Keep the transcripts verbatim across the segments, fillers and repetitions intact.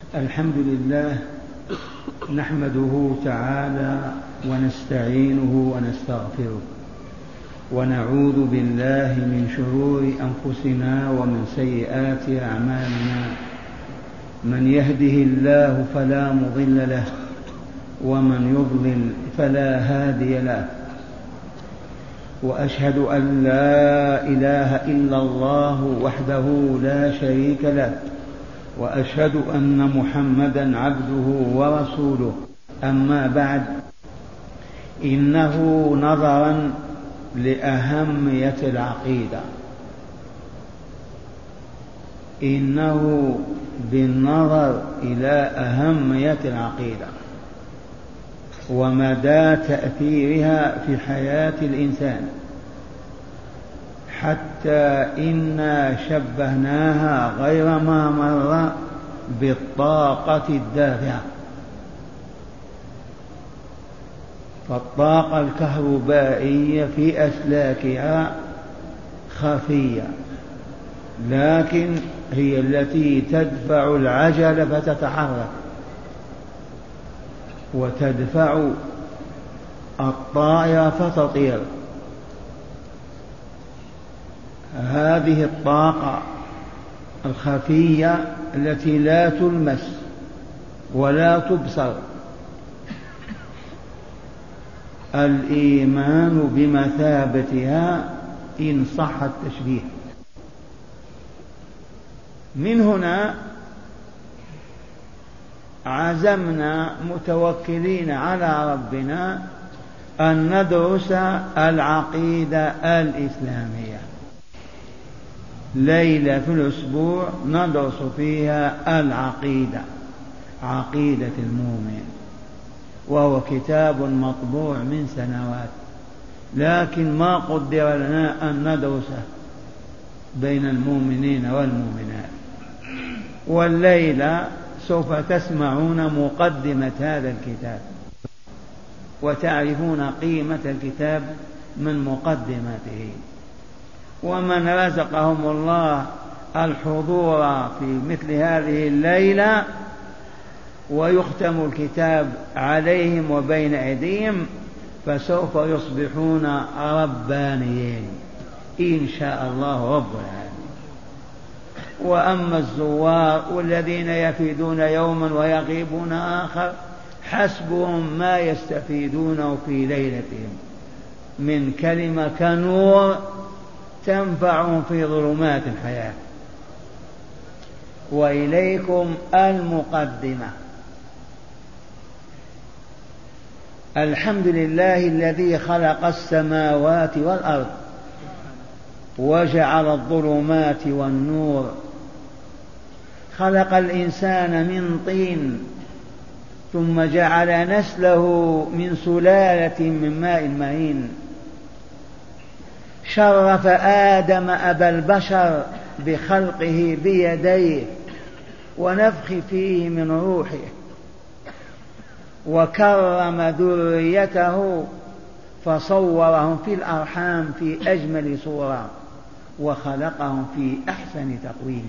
الحمد لله نحمده تعالى ونستعينه ونستغفره ونعوذ بالله من شرور أنفسنا ومن سيئات أعمالنا. من يهده الله فلا مضل له ومن يضلل فلا هادي له، وأشهد أن لا إله إلا الله وحده لا شريك له، وأشهد أن محمدا عبده ورسوله. أما بعد، إنه نظرا لأهمية العقيدة، إنه بالنظر إلى أهمية العقيدة ومدى تأثيرها في حياة الإنسان، حتى إنا شبهناها غير ما مر بالطاقة الدافعة. فالطاقة الكهربائية في أسلاكها خفية، لكن هي التي تدفع العجلة فتتحرك، وتدفع الطائرة فتطير. هذه الطاقة الخفية التي لا تلمس ولا تبصر، الإيمان بمثابتها إن صح التشبيه. من هنا عزمنا متوكلين على ربنا أن ندرس العقيدة الإسلامية. ليلة في الأسبوع ندرس فيها العقيدة، عقيدة المؤمن، وهو كتاب مطبوع من سنوات، لكن ما قدر لنا أن ندرسه بين المؤمنين والمؤمنات. والليلة سوف تسمعون مقدمة هذا الكتاب وتعرفون قيمة الكتاب من مقدمته. ومن رزقهم الله الحضور في مثل هذه الليلة ويختم الكتاب عليهم وبين أيديهم فسوف يصبحون ربانيين إن شاء الله رب العالمين. وأما الزوار والذين يفيدون يوما ويغيبون آخر حسبهم ما يستفيدونه في ليلتهم من كلمة كنور تنفعهم في ظلمات الحياة. وإليكم المقدمة. الحمد لله الذي خلق السماوات والأرض وجعل الظلمات والنور، خلق الإنسان من طين ثم جعل نسله من سلالة من ماء مهين، شرف آدم أبا البشر بخلقه بيديه ونفخ فيه من روحه، وكرم ذريته فصورهم في الأرحام في أجمل صورة، وخلقهم في أحسن تقويم،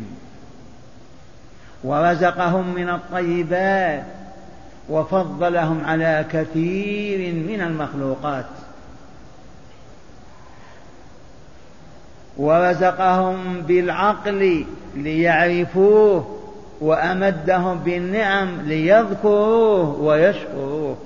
ورزقهم من الطيبات وفضلهم على كثير من المخلوقات، ورزقهم بالعقل ليعرفوه، وأمدهم بالنعم ليذكروه ويشكروه.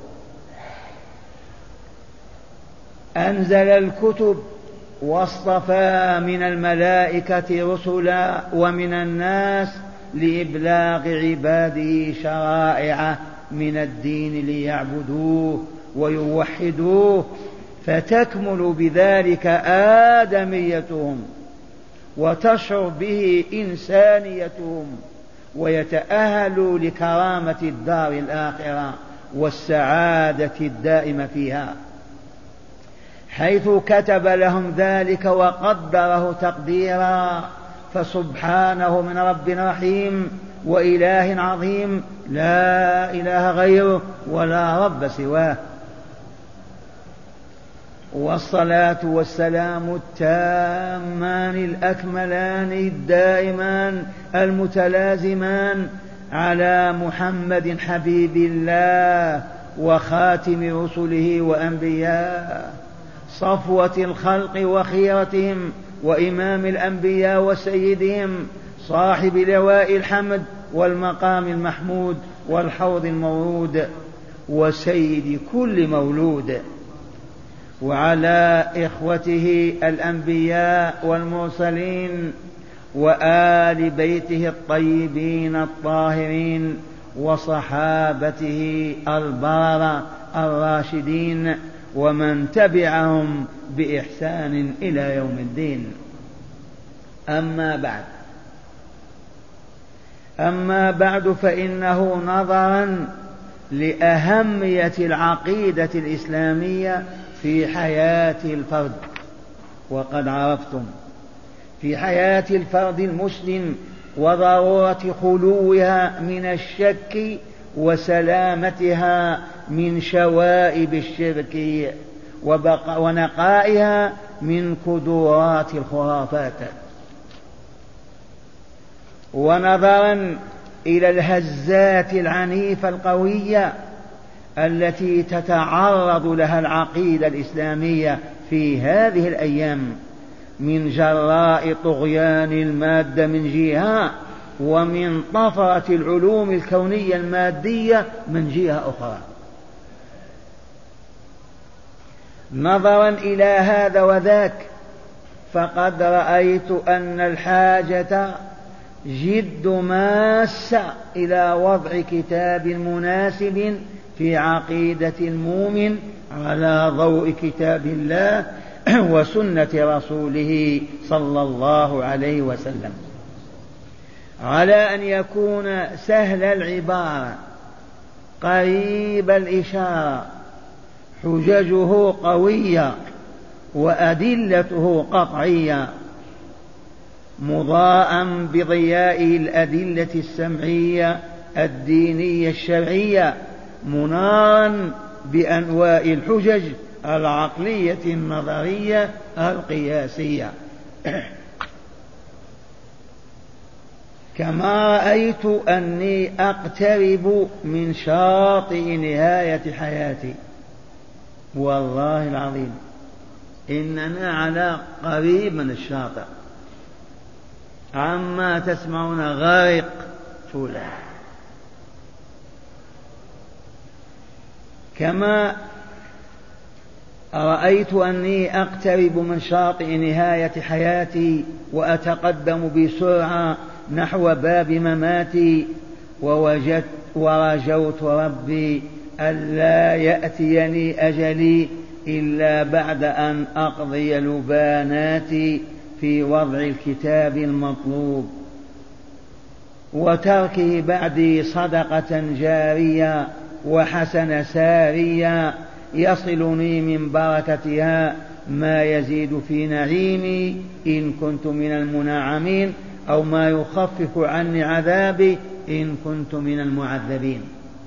أنزل الكتب واصطفى من الملائكة رسلا ومن الناس لإبلاغ عباده شرائع من الدين ليعبدوه ويوحدوه، فتكمل بذلك آدميتهم وتشعر به إنسانيتهم، ويتأهلوا لكرامة الدار الآخرة والسعادة الدائمة فيها، حيث كتب لهم ذلك وقدره تقديرا. فسبحانه من رب رحيم وإله عظيم لا إله غيره ولا رب سواه. والصلاة والسلام التامان الأكملان الدائمان المتلازمان على محمد حبيب الله وخاتم رسله وأنبياء، صفوة الخلق وخيرتهم وإمام الأنبياء وسيدهم، صاحب لواء الحمد والمقام المحمود والحوض المورود وسيد كل مولود، وعلى إخوته الأنبياء والمرسلين وآل بيته الطيبين الطاهرين وصحابته البار الراشدين ومن تبعهم بإحسان إلى يوم الدين. أما بعد أما بعد فإنه نظرا لأهمية العقيدة الإسلامية في حياة الفرد، وقد عرفتم في حياة الفرد المسلم وضرورة خلوها من الشك وسلامتها من شوائب الشرك ونقائها من كدورات الخرافات، ونظرا إلى الهزات العنيفة القوية التي تتعرض لها العقيدة الإسلامية في هذه الأيام من جراء طغيان المادة من جهة ومن طفرة العلوم الكونية المادية من جهة أخرى. نظرا إلى هذا وذاك فقد رأيت أن الحاجة جد ماسة إلى وضع كتاب مناسب في عقيدة المؤمن على ضوء كتاب الله وسنة رسوله صلى الله عليه وسلم، على أن يكون سهل العبارة قريب الإشارة، حججه قوية وأدلته قطعية، مضاء بضياء الأدلة السمعية الدينية الشرعية، منارا بأنواع الحجج العقلية النظرية القياسية. كما رأيت أني أقترب من شاطئ نهاية حياتي، والله العظيم إننا على قريب من الشاطئ، عما تسمعون غارق فولا. كما رأيت أني أقترب من شاطئ نهاية حياتي وأتقدم بسرعة نحو باب مماتي، ووجدت ورجوت ربي ألا يأتيني أجلي إلا بعد أن أقضي لباناتي في وضع الكتاب المطلوب وتركه بعدي صدقة جارية وحسن سارية يصلني من بركتها ما يزيد في نعيمي إن كنت من المنعمين، أو ما يخفف عني عذابي إن كنت من المعذبين.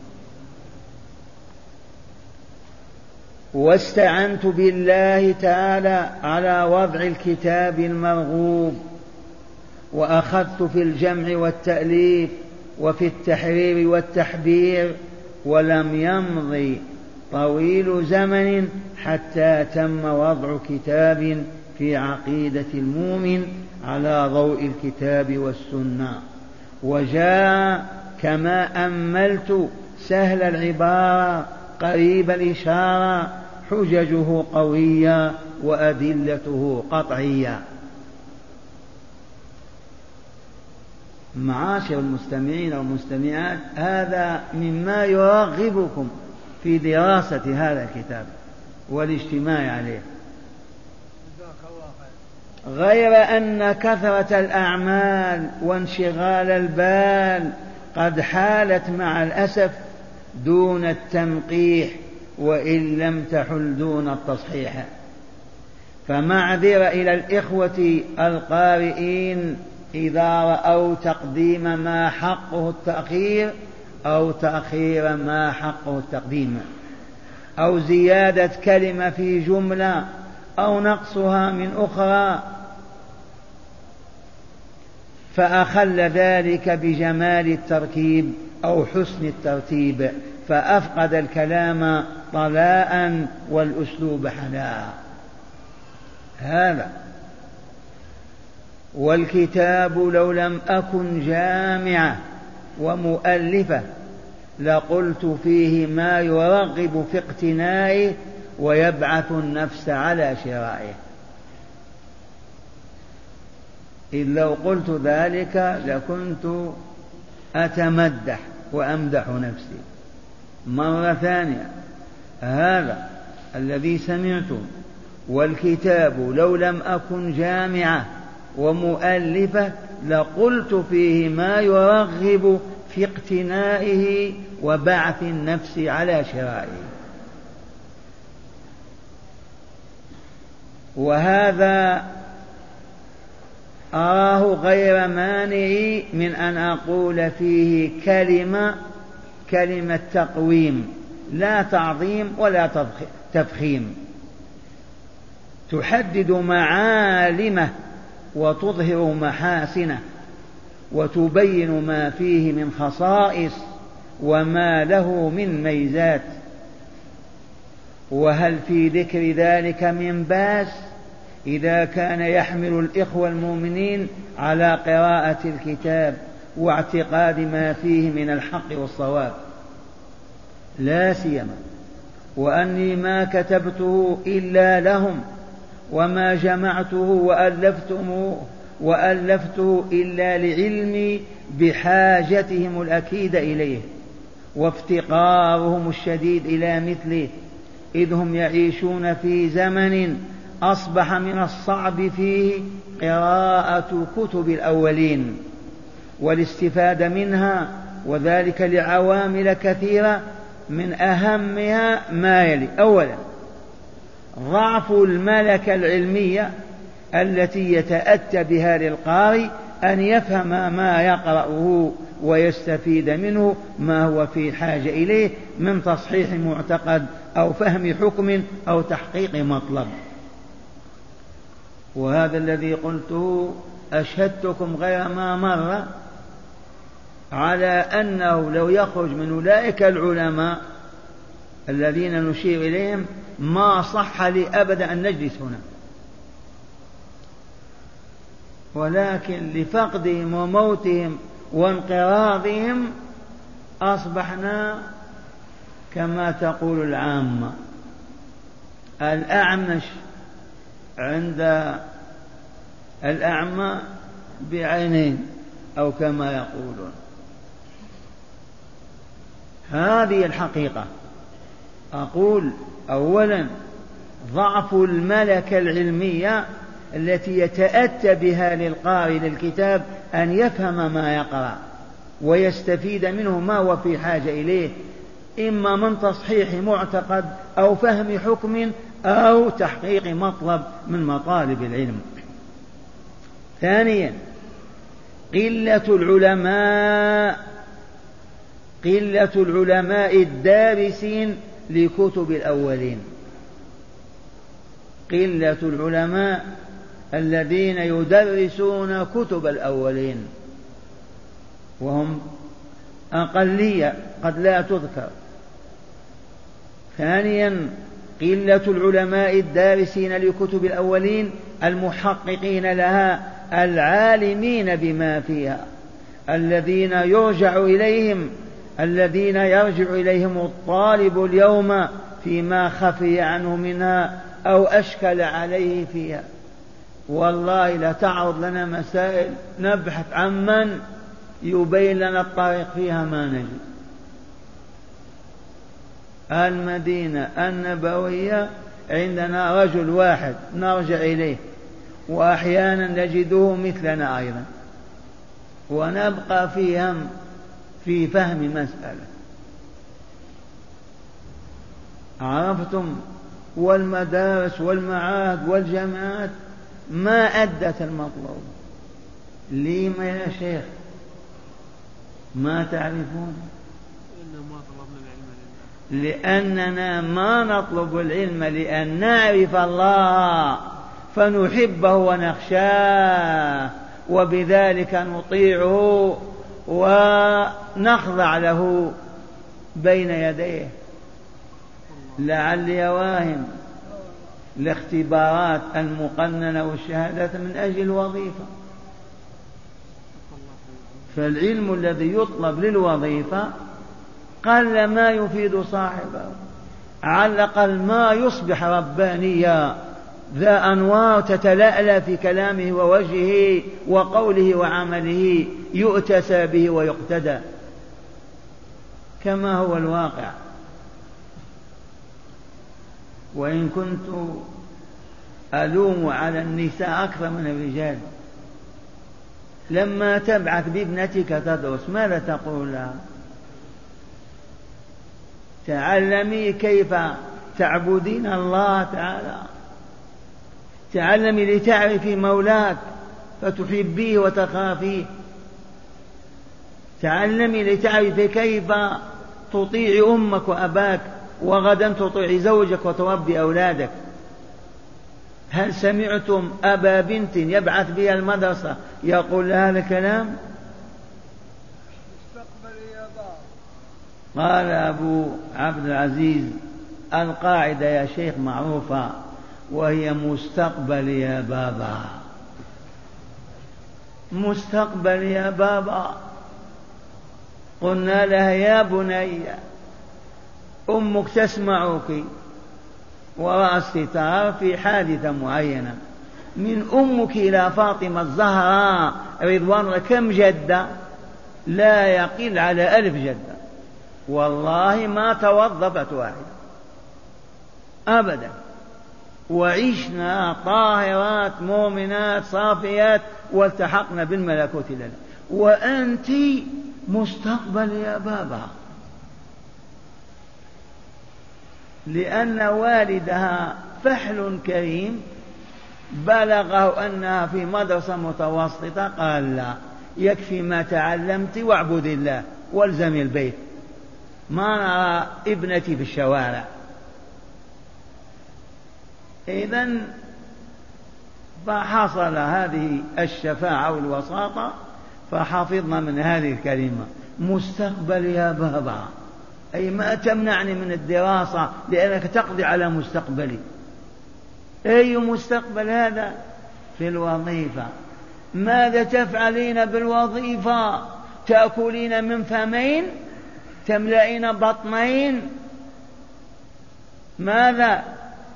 واستعنت بالله تعالى على وضع الكتاب المرغوب، وأخذت في الجمع والتأليف وفي التحرير والتحبير، ولم يمضي طويل زمن حتى تم وضع كتاب في عقيدة المؤمن على ضوء الكتاب والسنة، وجاء كما أملت سهل العبارة قريب الإشارة، حججه قوية وأدلته قطعية. معاشر المستمعين والمستمعات، هذا مما يرغبكم في دراسة هذا الكتاب والاجتماع عليه، غير أن كثرة الأعمال وانشغال البال قد حالت مع الأسف دون التنقيح، وإن لم تحل دون التصحيح. فمعذرة إلى الإخوة القارئين إذا رأوا تقديم ما حقه التأخير أو تأخير ما حقه التقديم، أو زيادة كلمة في جملة أو نقصها من أخرى، فأخل ذلك بجمال التركيب أو حسن الترتيب، فأفقد الكلام طلاء والأسلوب حلاء. هذا. والكتاب لو لم أكن جامعة ومؤلفة لقلت فيه ما يرغب في اقتنائه ويبعث النفس على شرائه. إذ لو قلت ذلك لكنت أتمدح وأمدح نفسي. مرة ثانية، هذا الذي سمعتم والكتاب لو لم أكن جامعة ومؤلفة لقلت فيه ما يرغب في اقتنائه وبعث النفس على شرائه. وهذا أراه غير مانع من أن أقول فيه كلمة كلمة تقويم، لا تعظيم ولا تفخيم، تحدد معالمه وتظهر محاسنه وتبين ما فيه من خصائص وما له من ميزات. وهل في ذكر ذلك من باس إذا كان يحمل الإخوة المؤمنين على قراءة الكتاب واعتقاد ما فيه من الحق والصواب، لا سيما وأني ما كتبته إلا لهم وما جمعته وألفته وألفته إلا لعلمي بحاجتهم الأكيد إليه وافتقارهم الشديد إلى مثله، إذ هم يعيشون في زمن أصبح من الصعب فيه قراءة كتب الأولين والاستفادة منها، وذلك لعوامل كثيرة من أهمها ما يلي: أولا ضعف الملكة العلمية التي يتأتى بها للقارئ أن يفهم ما يقرأه ويستفيد منه ما هو في حاجة إليه من تصحيح معتقد أو فهم حكم أو تحقيق مطلب. وهذا الذي قلته أشهدتكم غير ما مر على أنه لو يخرج من أولئك العلماء الذين نشير إليهم ما صح لي أبدا أن نجلس هنا، ولكن لفقدهم وموتهم وانقراضهم أصبحنا كما تقول العامة الأعمش عند الأعمى بعينين أو كما يقولون. هذه الحقيقة. أقول أولا ضعف الملكة العلمية التي يتأتى بها للقارئ للكتاب أن يفهم ما يقرأ ويستفيد منه ما هو في حاجة إليه، إما من تصحيح معتقد أو فهم حكم أو تحقيق مطلب من مطالب العلم. ثانيا قلة العلماء قلة العلماء الدارسين لكتب الأولين، قلة العلماء الذين يدرسون كتب الأولين وهم أقلية قد لا تذكر. ثانيا قلة العلماء الدارسين لكتب الأولين المحققين لها العالمين بما فيها، الذين يرجع إليهم الذين يرجع إليهم الطالب اليوم فيما خفي عنه منها أو أشكل عليه فيها. والله لتعرض لنا مسائل نبحث عن من يبين لنا الطريق فيها ما نجد. المدينة النبوية عندنا رجل واحد نرجع إليه وأحيانا نجده مثلنا أيضا ونبقى في هم في فهم مسألة. عرفتم؟ والمدارس والمعاهد والجامعات ما أدت المطلوب. لما يا شيخ ما تعرفون؟ لأننا ما نطلب العلم لأن نعرف الله فنحبه ونخشاه وبذلك نطيعه ونخضع له بين يديه. لعلي واهم الاختبارات المقننة والشهادات من أجل الوظيفة. فالعلم الذي يطلب للوظيفة قل ما يفيد صاحبه، على الأقل ما يصبح ربانيا ذا أنوار تتلألأ في كلامه ووجهه وقوله وعمله، يؤتسى به ويقتدى كما هو الواقع. وإن كنت ألوم على النساء أكثر من الرجال، لما تبعث بابنتك تدرس ماذا تقول لها؟ تعلمي كيف تعبدين الله تعالى، تعلمي لتعرفي مولاك فتحبيه وتخافيه، تعلمي لتعرفي كيف تطيع أمك وأباك، وغدا تطيع زوجك وتربي أولادك. هل سمعتم أبا بنت يبعث بها المدرسة يقول لها هذا الكلام؟ قال أبو عبد العزيز القاعدة يا شيخ معروفة، وهي مستقبل يا بابا، مستقبل يا بابا. قلنا لها يا بني أمك تسمعك وراء الستار في حادثة معينة، من أمك إلى فاطمة الزهراء رضوان الله كم جدة؟ لا يقل على ألف جدة، والله ما توظفت واحدة أبدا، وعشنا طاهرات مؤمنات صافيات والتحقنا بالملكوت لنا. وأنت مستقبل يا بابا، لأن والدها فحل كريم بلغه أنها في مدرسة متوسطة، قال لا يكفي ما تعلمت واعبد الله والزم البيت، ما نرى ابنتي في الشوارع. إذن فحصل هذه الشفاعة والوساطة، فحفظنا من هذه الكلمة مستقبل يا بابا، أي ما تمنعني من الدراسة لأنك تقضي على مستقبلي. أي مستقبل هذا؟ في الوظيفة. ماذا تفعلين بالوظيفة؟ تأكلين من فمين؟ تملئين بطنين؟ ماذا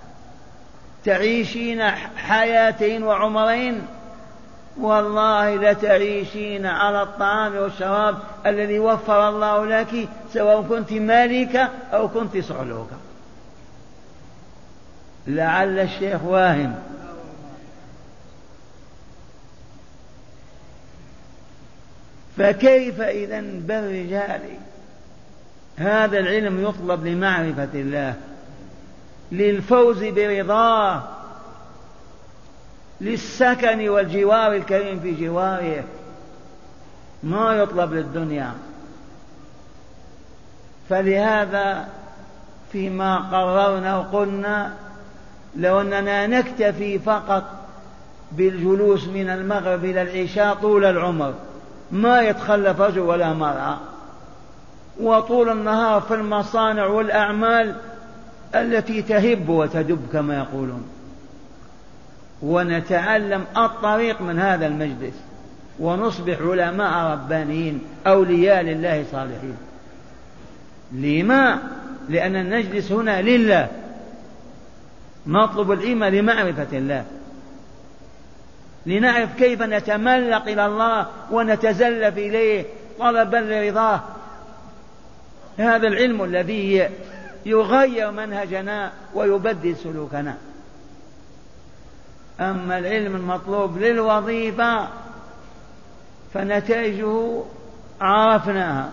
تعيشين حياتين وعمرين؟ والله لتعيشين على الطعام والشراب الذي وفر الله لك، سواء كنت مالكة أو كنت صعلوكة. لعل الشيخ واهم. فكيف إذن بالرجال؟ هذا العلم يطلب لمعرفة الله، للفوز برضاه، للسكن والجوار الكريم في جواره، ما يطلب للدنيا. فلهذا فيما قررنا وقلنا لو أننا نكتفي فقط بالجلوس من المغرب إلى العشاء طول العمر ما يتخلف رجل ولا مرأة، وطول النهار في المصانع والأعمال التي تهب وتدب كما يقولون، ونتعلم الطريق من هذا المجلس ونصبح علماء ربانيين أولياء لله صالحين. لما؟ لأن نجلس هنا لله، نطلب العلم لمعرفة الله، لنعرف كيف نتملق إلى الله ونتزلف إليه طلبا لرضاه. هذا العلم الذي يغير منهجنا ويبدل سلوكنا. أما العلم المطلوب للوظيفة فنتائجه عرفناها.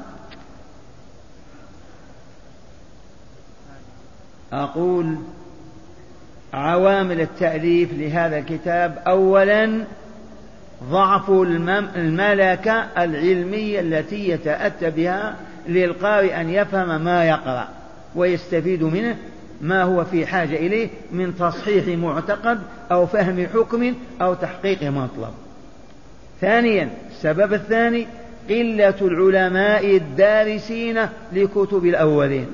أقول عوامل التأليف لهذا الكتاب: أولا ضعف الملكة العلمية التي يتأتى بها للقارئ أن يفهم ما يقرأ ويستفيد منه ما هو في حاجة إليه من تصحيح معتقد أو فهم حكم أو تحقيق مطلب. ثانيا السبب الثاني قلة العلماء الدارسين لكتب الأولين.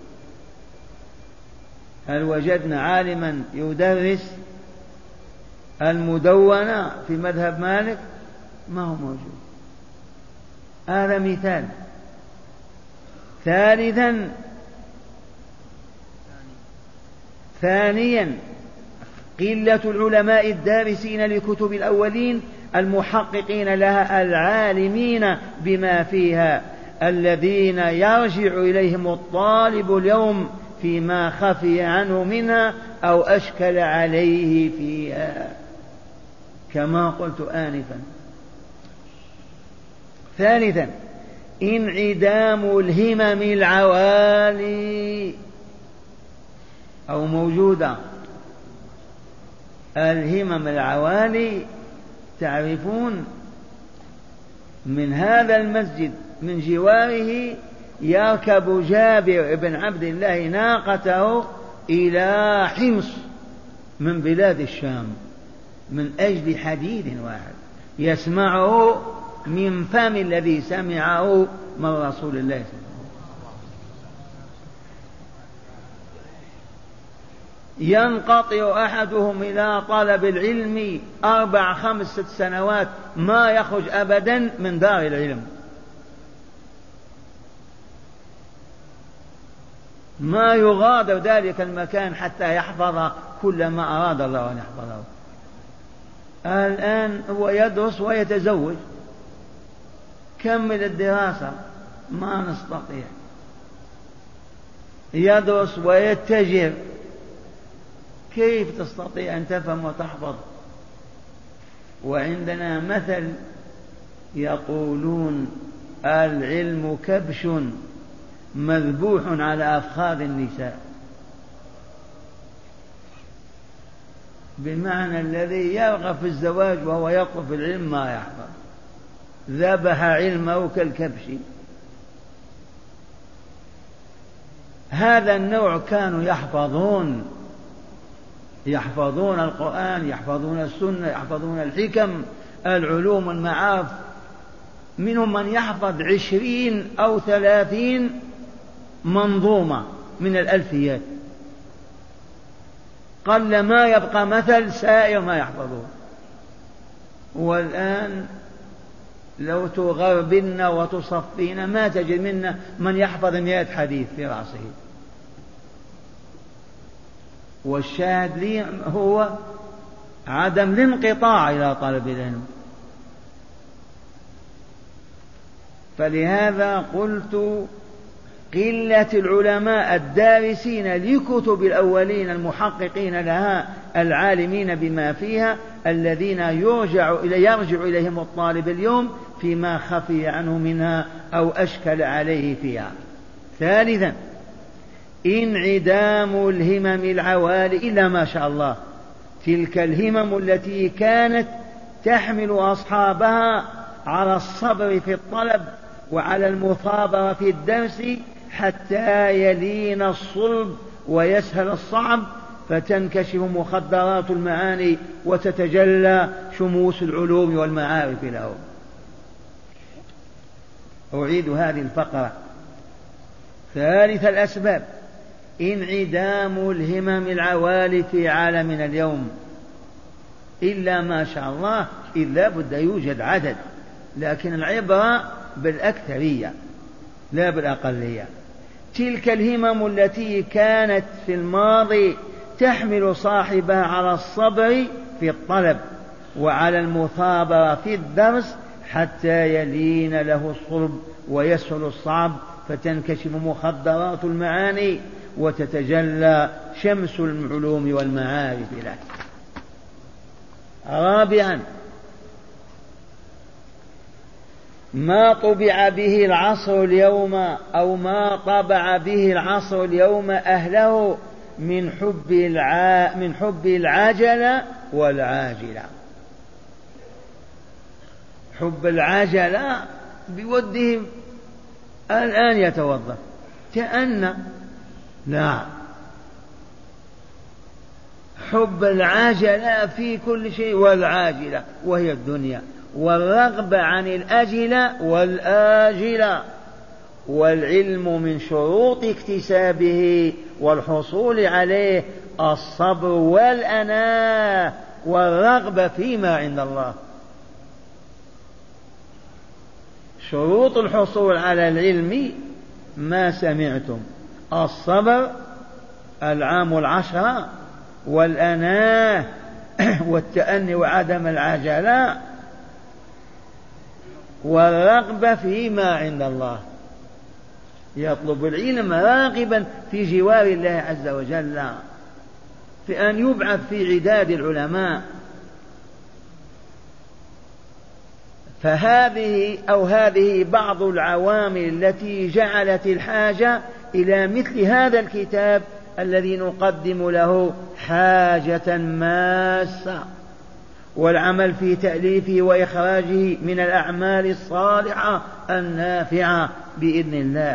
هل وجدنا عالما يدرس المدونة في مذهب مالك؟ ما هو موجود. هذا مثال. ثالثا ثانيا قلة العلماء الدارسين لكتب الأولين المحققين لها العالمين بما فيها الذين يرجع إليهم الطالب اليوم فيما خفي عنه منها أو أشكل عليه فيها كما قلت آنفا. ثالثا انعدام الهمم العوالي أو موجودة. الهمم العوالي تعرفون من هذا المسجد من جواره يركب جابر بن عبد الله ناقته إلى حمص من بلاد الشام من أجل حديث واحد يسمعه من فم الذي سمعه من رسول الله صلى الله عليه وسلم. ينقطع أحدهم إلى طلب العلم أربع خمس ست سنوات ما يخرج أبدا من دار العلم، ما يغادر ذلك المكان حتى يحفظ كل ما أراد الله أن يحفظه. الآن هو يدرس ويتزوج، كمل الدراسة ما نستطيع، يدرس ويتجر، كيف تستطيع أن تفهم وتحفظ؟ وعندنا مثل يقولون العلم كبش مذبوح على أفخاذ النساء، بمعنى الذي يرغب في الزواج وهو يطلب في العلم ما يحفظ، ذبح علمه كالكبش. هذا النوع كانوا يحفظون يحفظون القرآن، يحفظون السنة، يحفظون الحكم، العلوم، المعارف. منهم من يحفظ عشرين أو ثلاثين منظومة من الألفيات، قل ما يبقى مثل سائر ما يحفظون. والآن لو تغربن وتصفين ما تجد منا من يحفظ مئة حديث في رأسه. والشاهد لي هو عدم الانقطاع إلى طلب العلم. فلهذا قلت قلة العلماء الدارسين لكتب الأولين المحققين لها العالمين بما فيها الذين يرجع يرجع إليهم الطالب اليوم فيما خفي عنه منها أو أشكل عليه فيها. ثالثا انعدام الهمم العوالي إلا ما شاء الله، تلك الهمم التي كانت تحمل أصحابها على الصبر في الطلب وعلى المثابرة في الدرس حتى يلين الصلب ويسهل الصعب، فتنكشف مخدرات المعاني وتتجلى شموس العلوم والمعارف له. أعيد هذه الفقرة. ثالث الأسباب انعدام الهمم العوالي في عالمنا اليوم إلا ما شاء الله، إذ لا بد يوجد عدد، لكن العبرة بالأكثرية لا بالأقلية. تلك الهمم التي كانت في الماضي تحمل صاحبها على الصبر في الطلب وعلى المثابرة في الدرس حتى يلين له الصلب ويسهل الصعب، فتنكشف مخدرات المعاني وتتجلى شمس العلوم والمعارف له. رابعا ما طبع به العصر اليوم أو ما طبع به العصر اليوم أهله من حب الع... من حب العجلة والعاجلة. حب العجلة بودهم الآن يتوظف كأن لا، حب العجلة في كل شيء والعاجلة وهي الدنيا، والرغبة عن الأجلة والآجلة. والعلم من شروط اكتسابه والحصول عليه الصبر والأناة والرغبة فيما عند الله. شروط الحصول على العلم ما سمعتم: الصبر، العام العشرة، والأناة والتأني وعدم العجلة، والرغبة فيما عند الله. يطلب العلم راغبا في جوار الله عز وجل، في أن يبعث في عداد العلماء. فهذه أو هذه بعض العوامل التي جعلت الحاجة إلى مثل هذا الكتاب الذي نقدم له حاجة ماسة، والعمل في تأليفه وإخراجه من الأعمال الصالحة النافعة بإذن الله.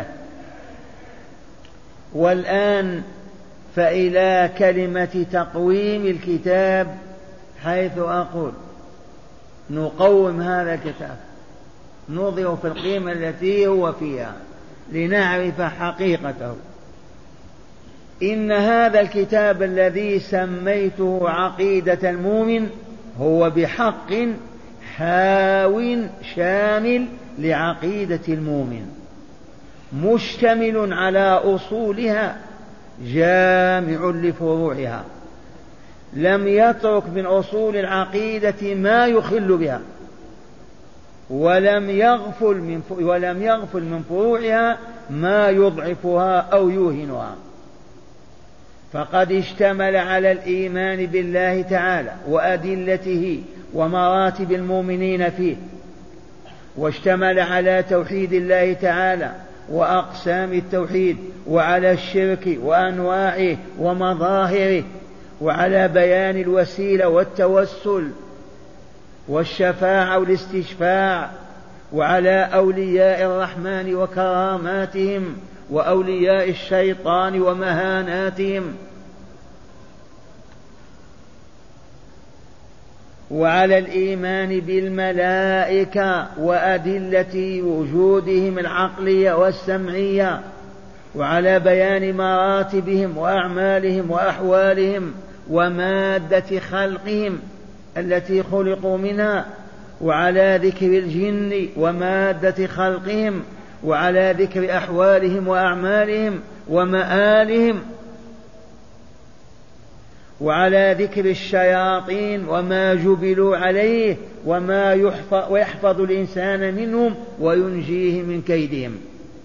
والآن فإلى كلمة تقويم الكتاب، حيث أقول نقوم هذا الكتاب، نوضع في القيمة التي هو فيها لنعرف حقيقته. إن هذا الكتاب الذي سميته عقيدة المؤمن هو بحق حاو شامل لعقيدة المؤمن، مشتمل على أصولها جامع لفروعها، لم يترك من أصول العقيدة ما يخل بها، ولم يغفل من ولم يغفل من فروعها ما يضعفها أو يوهنها. فقد اشتمل على الإيمان بالله تعالى وأدلته ومراتب المؤمنين فيه، واشتمل على توحيد الله تعالى وأقسام التوحيد، وعلى الشرك وأنواعه ومظاهره، وعلى بيان الوسيلة والتوسل والشفاعة والاستشفاع، وعلى أولياء الرحمن وكراماتهم وأولياء الشيطان ومهاناتهم، وعلى الإيمان بالملائكة وأدلة وجودهم العقلية والسمعية، وعلى بيان مراتبهم وأعمالهم وأحوالهم ومادة خلقهم التي خلقوا منها، وعلى ذكر الجن ومادة خلقهم، وعلى ذكر أحوالهم وأعمالهم ومآلهم، وعلى ذكر الشياطين وما جبلوا عليه وما يحفظ, ويحفظ الإنسان منهم وينجيه من كيدهم،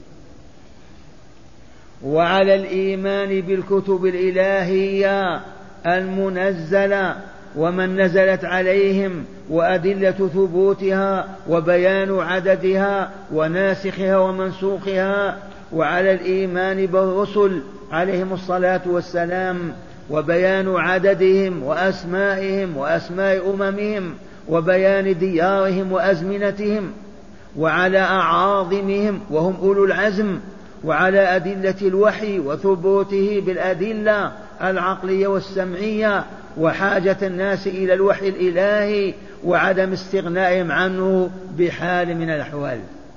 وعلى الإيمان بالكتب الإلهية المنزلة ومن نزلت عليهم وأدلة ثبوتها وبيان عددها وناسخها ومنسوخها، وعلى الإيمان بالرسل عليهم الصلاة والسلام وبيان عددهم وأسمائهم وأسماء أممهم وبيان ديارهم وأزمنتهم، وعلى أعاظمهم وهم أولو العزم، وعلى أدلة الوحي وثبوته بالأدلة العقلية والسمعية، وحاجة الناس إلى الوحي الإلهي وعدم استغنائهم عنه بحال من الأحوال.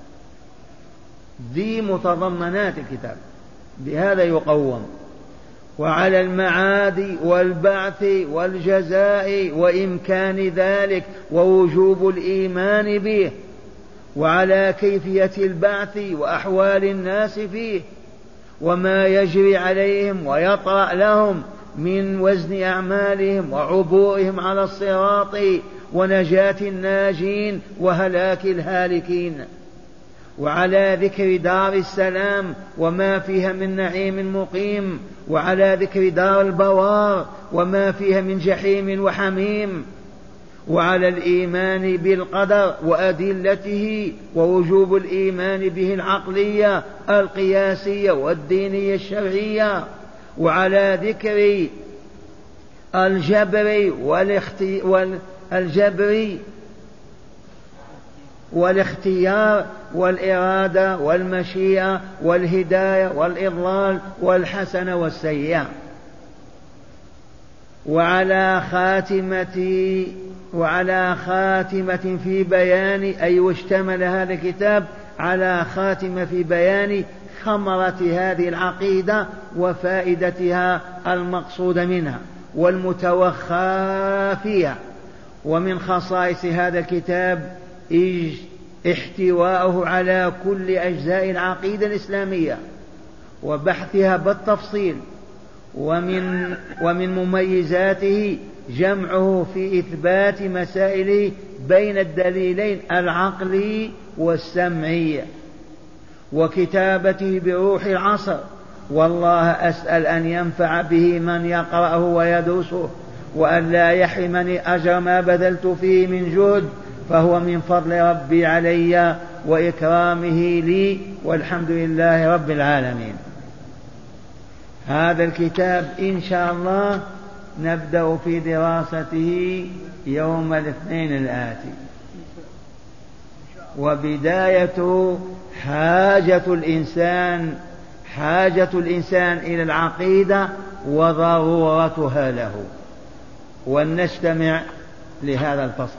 ذي متضمنات الكتاب، بهذا يقوم. وعلى المعاد والبعث والجزاء وإمكان ذلك ووجوب الإيمان به، وعلى كيفية البعث وأحوال الناس فيه وما يجري عليهم ويطرأ لهم من وزن أعمالهم وعبورهم على الصراط ونجاة الناجين وهلاك الهالكين، وعلى ذكر دار السلام وما فيها من نعيم مقيم، وعلى ذكر دار البوار وما فيها من جحيم وحميم، وعلى الإيمان بالقدر وأدلته ووجوب الإيمان به العقلية القياسية والدينية الشرعية، وعلى ذكر الجبر والجبر والاختيار والإرادة والمشيئة والهداية والإضلال والحسنة والسيئة، وعلى خاتمة وعلى خاتمة في بيان، أي واشتمل هذا الكتاب على خاتمة في بيان ثمرة هذه العقيدة وفائدتها المقصود منها والمتوخى فيها. ومن خصائص هذا الكتاب احتواؤه على كل أجزاء العقيدة الإسلامية وبحثها بالتفصيل. ومن, ومن مميزاته جمعه في إثبات مسائله بين الدليلين العقلي والسمعي، وكتابته بروح العصر. والله أسأل أن ينفع به من يقرأه ويدرسه، وأن لا يحرمني أجر ما بذلت فيه من جهد، فهو من فضل ربي علي وإكرامه لي، والحمد لله رب العالمين. هذا الكتاب إن شاء الله نبدأ في دراسته يوم الاثنين الآتي. وبداية حاجة الإنسان حاجة الإنسان إلى العقيدة وضرورتها له. ولنستمع لهذا الفصل.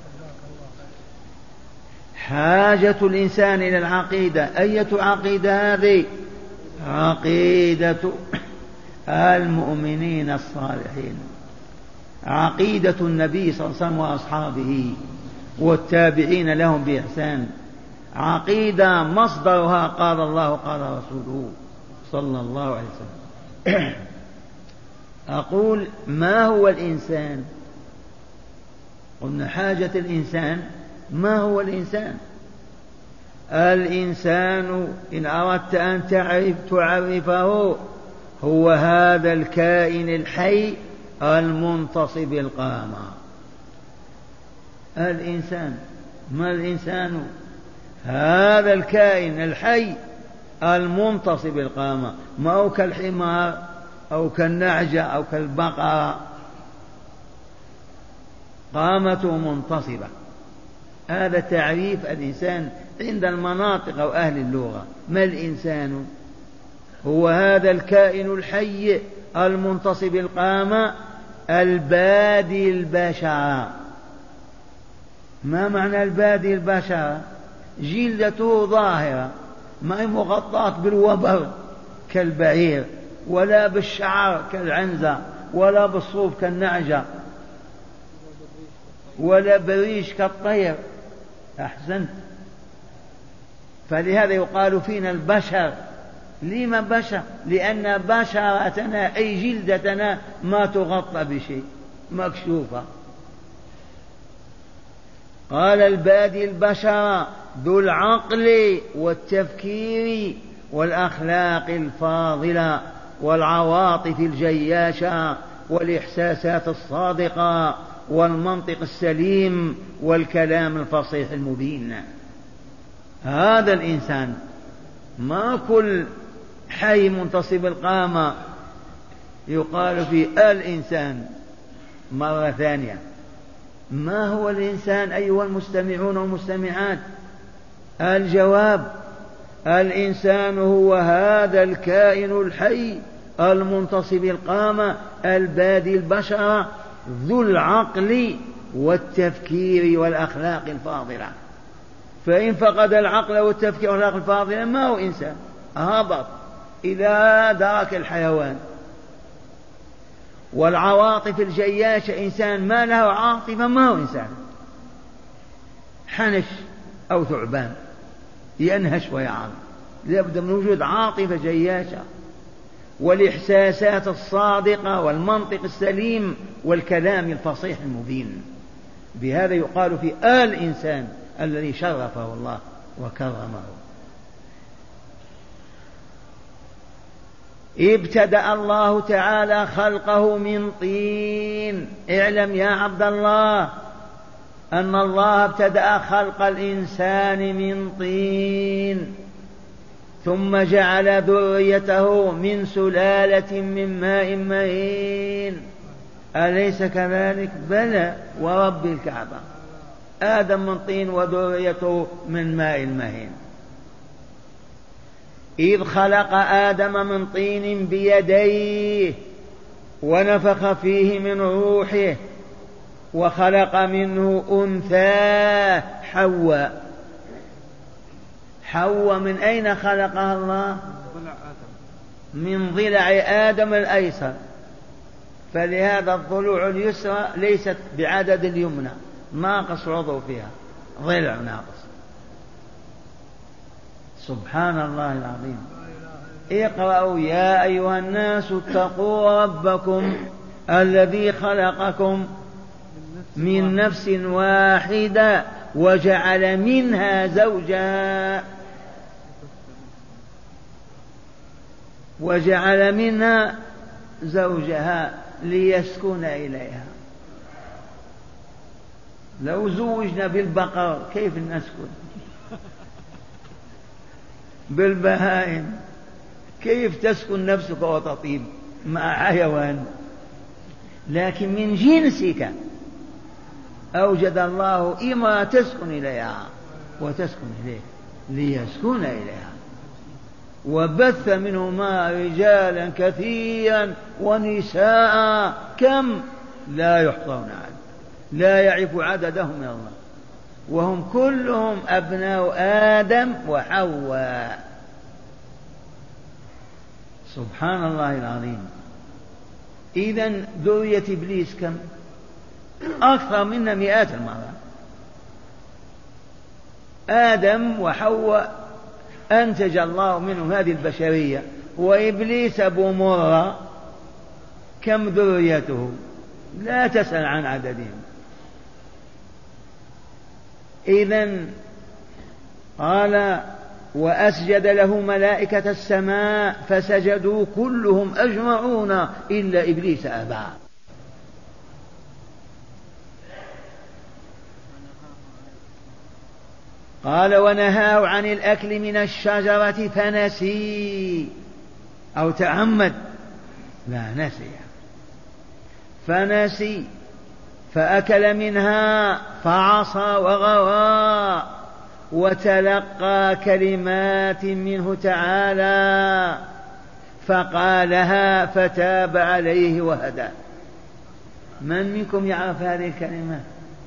حاجة الإنسان إلى العقيدة. أية عقيدة هذه؟ عقيدة المؤمنين الصالحين، عقيدة النبي صلى الله عليه وسلم وأصحابه والتابعين لهم بإحسان. عقيدة مصدرها قال الله قال رسوله صلى الله عليه وسلم. أقول ما هو الإنسان؟ قلنا حاجة الإنسان. ما هو الإنسان؟ الإنسان إن أردت أن تعرف تعرفه هو هذا الكائن الحي المنتصب القامة. الإنسان ما الإنسان؟ هذا الكائن الحي المنتصب القامة، ما هو كالحمار أو كالنعجة أو كالبقرة، قامته منتصبة. هذا تعريف الإنسان عند المناطق أو أهل اللغة. ما الإنسان؟ هو هذا الكائن الحي المنتصب القامة البادي البشرة. ما معنى البادي البشرة؟ جلدته ظاهرة، ما هي مغطاة بالوبر كالبعير، ولا بالشعر كالعنزة، ولا بالصوف كالنعجة، ولا بريش كالطير. أحسنت. فلهذا يقال فينا البشر. لما بشر؟ لأن بشرتنا أي جلدتنا ما تغطى بشيء، مكشوفة. قال البادي البشر ذو العقل والتفكير والأخلاق الفاضلة والعواطف الجياشة والإحساسات الصادقة والمنطق السليم والكلام الفصيح المبين. هذا الإنسان. ما كل حي منتصب القامة يقال فيه الإنسان. مرة ثانية، ما هو الإنسان أيها المستمعون والمستمعات؟ الجواب: الإنسان هو هذا الكائن الحي المنتصب القامة البادي البشرة ذو العقل والتفكير والأخلاق الفاضلة. فإن فقد العقل والتفكير والأخلاق الفاضلة ما هو إنسان، هبط إلى درك الحيوان. والعواطف الجياشة، إنسان ما له عاطفة ما هو إنسان، حنش أو ثعبان ينهش ويعظ. لابد من وجود عاطفة جياشة، والإحساسات الصادقة والمنطق السليم والكلام الفصيح المبين. بهذا يقال في الإنسان الذي شرفه الله وكرمه. ابتدأ الله تعالى خلقه من طين. اعلم يا عبد الله أن الله ابتدأ خلق الإنسان من طين، ثم جعل ذريته من سلالة من ماء مهين. أليس كذلك؟ بلى ورب الكعبة. آدم من طين وذريته من ماء مهين. إذ خلق آدم من طين بيديه ونفخ فيه من روحه وخلق منه أنثى حواء. حواء من أين خلقها الله؟ من ضلع آدم الأيسر، فلهذا الضلوع اليسرى ليست بعدد اليمنى، ناقص عضو فيها، ضلع ناقص. سبحان الله العظيم. اقرأوا يا أيها الناس اتقوا ربكم الذي خلقكم من نفس واحدة وجعل منها زوجها وجعل منها زوجها ليسكن إليها. لو زوجنا بالبقر كيف نسكن؟ بالبهائم كيف تسكن نفسك وتطيب مع حيوان؟ لكن من جنسك أوجد الله إما تسكن إليها وتسكن إليه ليسكن إليها، وبث منهما رجالا كثيرا ونساء كم لا يحصون عدد، لا يعرف عددهم من الله، وهم كلهم أبناء آدم وحواء. سبحان الله العظيم. إذن ذرية إبليس كم؟ أكثر منا مئات المرات. آدم وحواء أنتج الله منهم هذه البشرية، وإبليس أبو مرة كم ذريته؟ لا تسأل عن عددهم. إذن قال وأسجد له ملائكة السماء فسجدوا كلهم أجمعون إلا إبليس أبى. قال ونهاه عن الأكل من الشجرة فنسي أو تعمد، لا نسي، فنسي فأكل منها فعصى وغوى وتلقى كلمات منه تعالى فقالها فتاب عليه وهدى. من منكم يعرف هذه الكلمات؟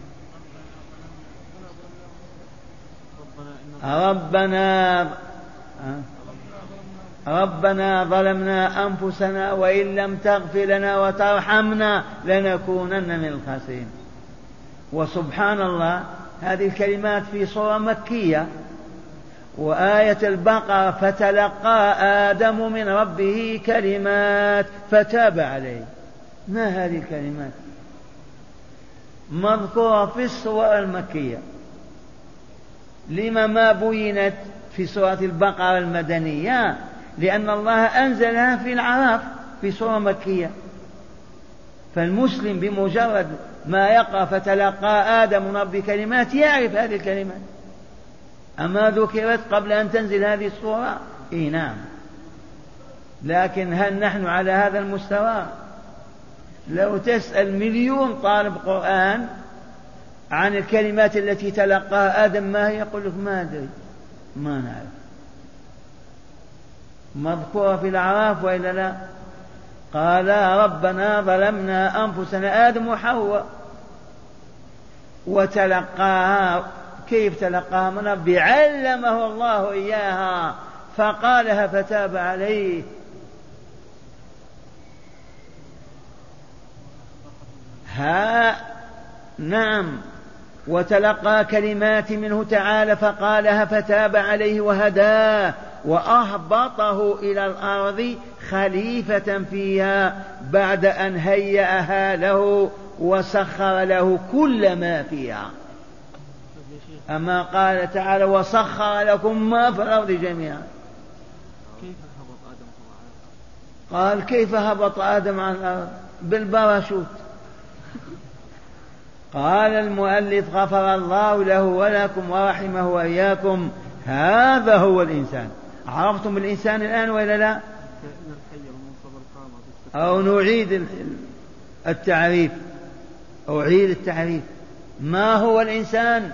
ربنا ربنا ظلمنا أنفسنا وإن لم تغفر لنا وترحمنا لنكونن من الخاسرين. وسبحان الله هذه الكلمات في سورة مكية، وآية البقرة فتلقى آدم من ربه كلمات فتاب عليه. ما هذه الكلمات؟ مذكورة في السورة المكية، لما ما بينت في سورة البقرة المدنية؟ لأن الله أنزلها في العراف في سورة مكية، فالمسلم بمجرد ما يقرأ فتلقى آدم من ربه كلمات يعرف هذه الكلمات. أما ذكرت قبل أن تنزل هذه السورة؟ إيه نعم. لكن هل نحن على هذا المستوى؟ لو تسأل مليون طالب قرآن عن الكلمات التي تلقاها آدم ما هي، يقول لك ما أدري، ما نعرف. مذكورة في الأعراف وإلا لا؟ قال ربنا ظلمنا أنفسنا، آدم وحواء، وتلقاها. كيف تلقاها؟ من ربي، علمه الله إياها فقالها فتاب عليه. ها نعم، وتلقى كلمات منه تعالى فقالها فتاب عليه وهداه وأهبطه إلى الأرض خليفة فيها بعد أن هيأها له وسخر له كل ما فيها. أما قال تعالى وسخر لكم ما في الأرض جميعا. قال كيف هبط آدم عن الأرض؟ بالباراشوت. قال المؤلف غفر الله له ولكم ورحمه وإياكم. هذا هو الإنسان. عرفتم الإنسان الآن ولا لا؟ أو نعيد التعريف؟ أعيد التعريف. ما هو الإنسان؟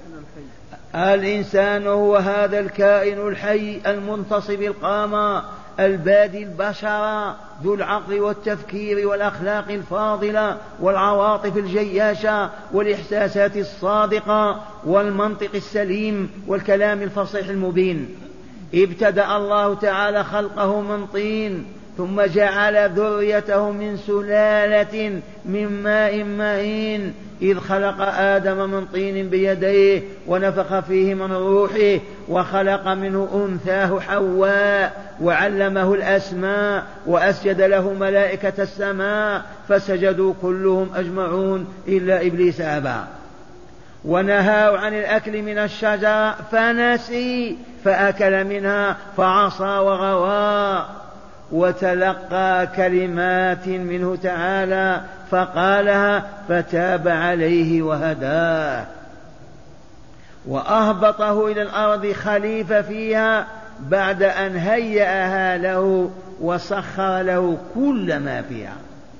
الإنسان هو هذا الكائن الحي المنتصب القامة البادي البشر ذو العقل والتفكير والأخلاق الفاضلة والعواطف الجياشة والإحساسات الصادقة والمنطق السليم والكلام الفصيح المبين. ابتدأ الله تعالى خلقه من طين، ثم جعل ذريته من سلالة من ماء مهين، إذ خلق آدم من طين بيديه ونفخ فيه من روحه، وخلق منه أنثاه حواء، وعلمه الأسماء، وأسجد له ملائكة السماء فسجدوا كلهم أجمعون إلا إبليس أبى، ونهاه عن الأكل من الشجرة فنسي فأكل منها فعصى وغوى، وتلقى كلمات منه تعالى فقالها فتاب عليه وهداه، وأهبطه إلى الأرض خليفة فيها بعد أن هيأها له وسخر له كل ما فيها.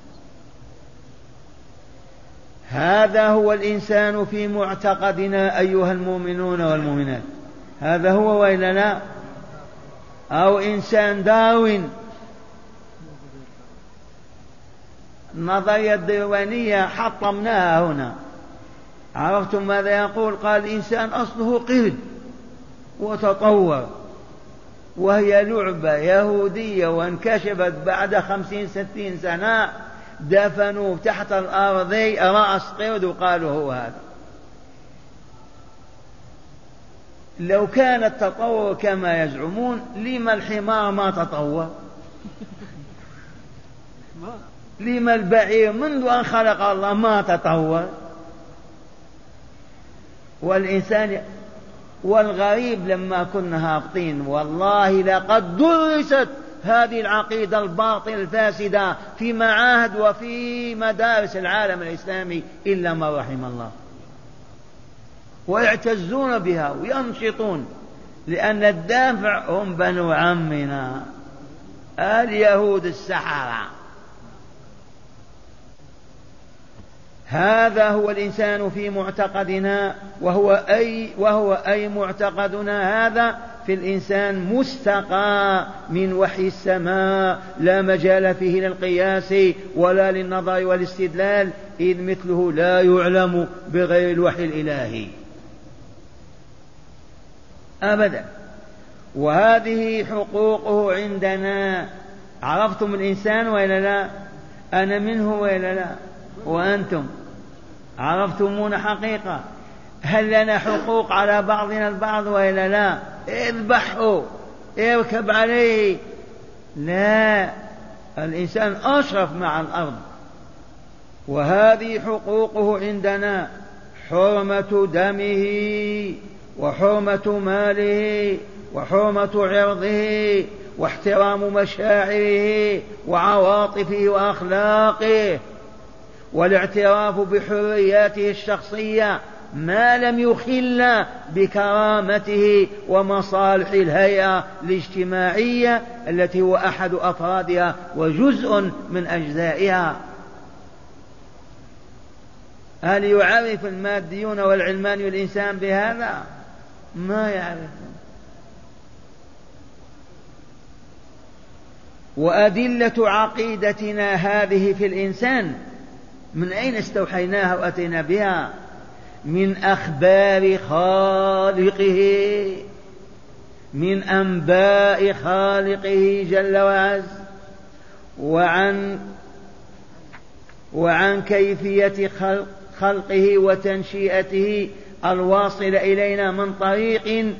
هذا هو الإنسان في معتقدنا أيها المؤمنون والمؤمنات. هذا هو وإلا لا؟ أو إنسان داروين، النظرية الديوانية حطمناها هنا. عرفتم ماذا يقول؟ قال الإنسان أصله قرد وتطور، وهي لعبة يهودية وانكشفت بعد خمسين ستين سنة، دفنوا تحت الأرض رأس قرد وقالوا هو هذا. لو كان التطور كما يزعمون لما الحمار ما تطور؟ لما البعير منذ أن خلق الله ما تطور؟ والإنسان والغريب لما كنا هابطين والله لقد درست هذه العقيدة الباطلة الفاسدة في معاهد وفي مدارس العالم الإسلامي إلا ما رحم الله، ويعتزون بها وينشطون، لأن الدافع هم بنو عمنا اليهود السحرة. هذا هو الإنسان في معتقدنا، وهو أي, وهو أي معتقدنا هذا في الإنسان مستقى من وحي السماء، لا مجال فيه للقياس ولا للنظر والاستدلال، إذ مثله لا يعلم بغير الوحي الإلهي أبدا. وهذه حقوقه عندنا. عرفتم الإنسان وإلا لا؟ أنا منه وإلا لا؟ وأنتم عرفتمون حقيقة. هل لنا حقوق على بعضنا البعض وإلا لا؟ اذبحوا اركب عليه. لا، الإنسان أشرف مع الأرض. وهذه حقوقه عندنا: حرمة دمه وحرمة ماله وحرمة عرضه واحترام مشاعره وعواطفه وأخلاقه، والاعتراف بحرياته الشخصية ما لم يخل بكرامته ومصالح الهيئة الاجتماعية التي هو أحد أفرادها وجزء من أجزائها. هل يعرف الماديون والعلمان الإنسان بهذا؟ ما يعرفون. وأدلة عقيدتنا هذه في الإنسان من أين استوحيناها وأتينا بها؟ من أخبار خالقه، من أنباء خالقه جل وعز، وعن وعن كيفية خلق خلقه وتنشئته الواصلة إلينا من طريق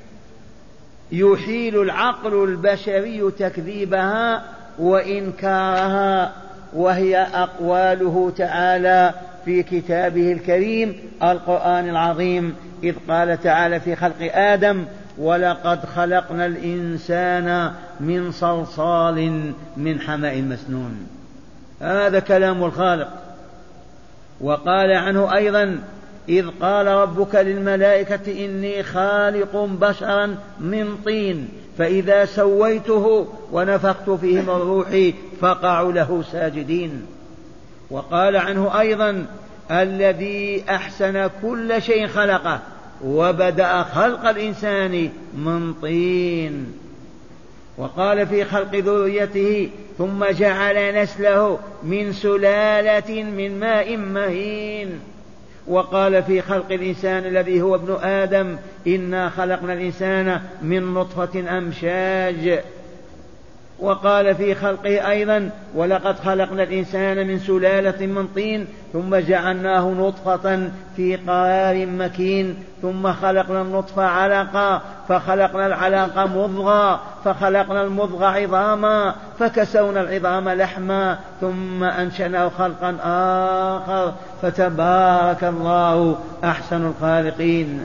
يحيل العقل البشري تكذيبها وإنكارها، وهي أقواله تعالى في كتابه الكريم القرآن العظيم، إذ قال تعالى في خلق آدم: ولقد خلقنا الإنسان من صلصال من حمأ مسنون. هذا كلام الخالق. وقال عنه أيضا: إذ قال ربك للملائكة إني خالق بشرا من طين فإذا سويته ونفخت فيه من روحي فقعوا له ساجدين. وقال عنه أيضا: الذي أحسن كل شيء خلقه وبدأ خلق الإنسان من طين. وقال في خلق ذريته ثم جعل نسله من سلالة من ماء مهين. وقال في خلق الإنسان الذي هو ابن آدم إنا خلقنا الإنسان من نطفة أمشاج. وقال في خلقه أيضا ولقد خلقنا الإنسان من سلالة من طين ثم جعلناه نطفة في قرار مكين ثم خلقنا النطفة علقة فخلقنا العلقة مضغة فخلقنا المضغة عظاما فكسونا العظام لحما ثم أنشأناه خلقا آخر فتبارك الله أحسن الخالقين.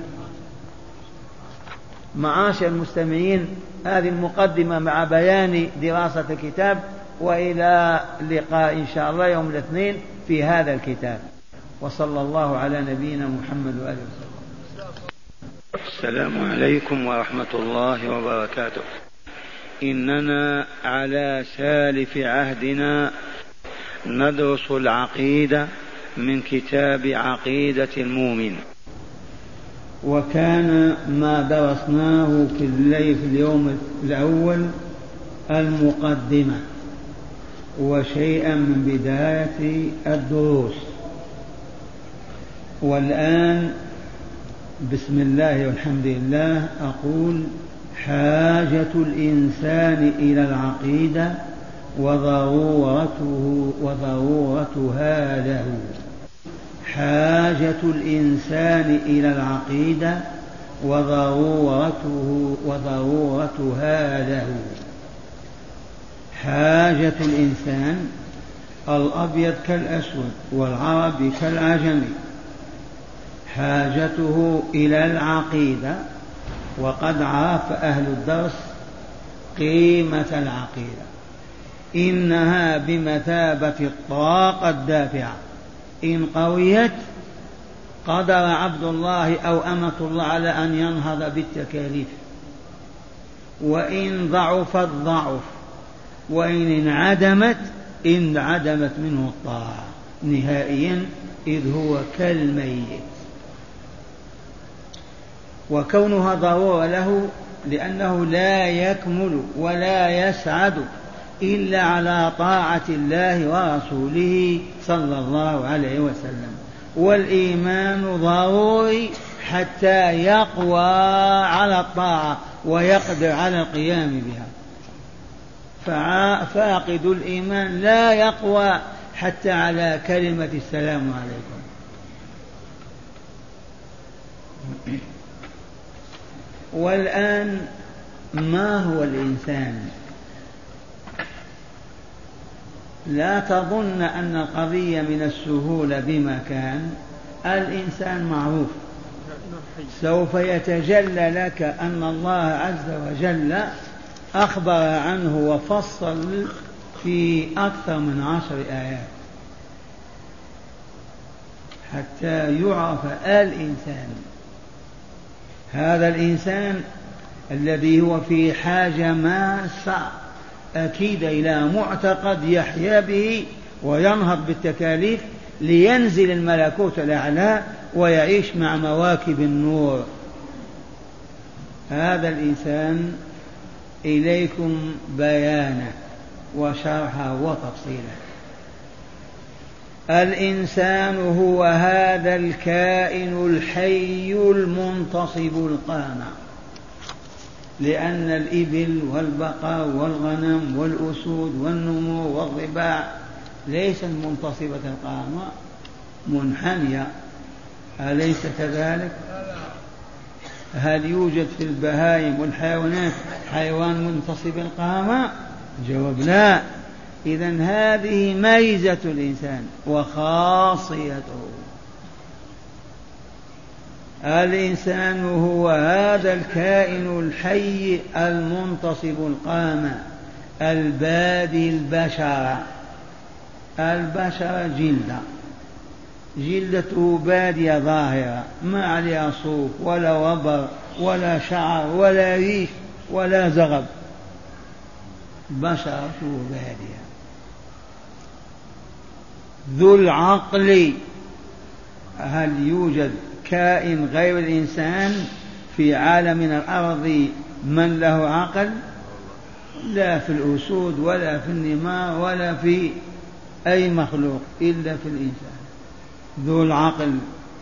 معاشر المستمعين، هذه المقدمة مع بيان دراسة الكتاب، وإلى اللقاء إن شاء الله يوم الاثنين في هذا الكتاب. وصلى الله على نبينا محمد وآله وسلم. السلام عليكم ورحمة الله وبركاته. إننا على سالف عهدنا ندرس العقيدة من كتاب عقيدة المؤمن، وكان ما درسناه في الليل في اليوم الأول المقدمة وشيئا من بداية الدروس. والآن بسم الله والحمد لله أقول حاجة الإنسان إلى العقيدة وضرورته وضرورتها له. حاجة الإنسان إلى العقيدة وضرورته وضرورتها له. حاجة الإنسان الأبيض كالأسود والعربي كالعجمي حاجته إلى العقيدة. وقد عرف أهل الدرس قيمة العقيدة، إنها بمثابة الطاقة الدافعة، إن قويت قدر عبد الله أو أمة الله على أن ينهض بالتكاليف، وإن ضعفت ضعف، وإن انعدمت انعدمت منه الطاعة نهائيا، إذ هو كالميت. وكونها ضرورة له لأنه لا يكمل ولا يسعد إلا على طاعة الله ورسوله صلى الله عليه وسلم. والإيمان ضروري حتى يقوى على الطاعة ويقدر على القيام بها. ففاقد الإيمان لا يقوى حتى على كلمة السلام عليكم. والآن ما هو الإنسان؟ لا تظن أن القضية من السهولة بمكان. الإنسان معروف، سوف يتجلى لك أن الله عز وجل أخبر عنه وفصل في أكثر من عشر آيات حتى يعرف الإنسان. هذا الإنسان الذي هو في حاجة ماسة أكيد إلى معتقد يحيا به وينهض بالتكاليف لينزل الملكوت الأعلى ويعيش مع مواكب النور. هذا الإنسان إليكم بيانه وشرحه وتفصيله. الإنسان هو هذا الكائن الحي المنتصب القامة، لأن الإبل والبقر والغنم والأسود والنمور والضباع ليست منتصبة القامة، منحنية، أليس كذلك؟ هل يوجد في البهائم والحيوانات حيوان منتصب القامة؟ جواب لا. إذن هذه ميزة الإنسان وخاصيته. الإنسان هو هذا الكائن الحي المنتصب القامة البادي البشر. البشر جلدة، جلدته بادية ظاهرة، ما عليها صوف ولا وبر ولا شعر ولا ريش ولا زغب، بشرته بادية. ذو العقل، هل يوجد كائن غير الإنسان في عالم من الأرض من له عقل؟ لا في الأسود ولا في النمار ولا في أي مخلوق إلا في الإنسان ذو العقل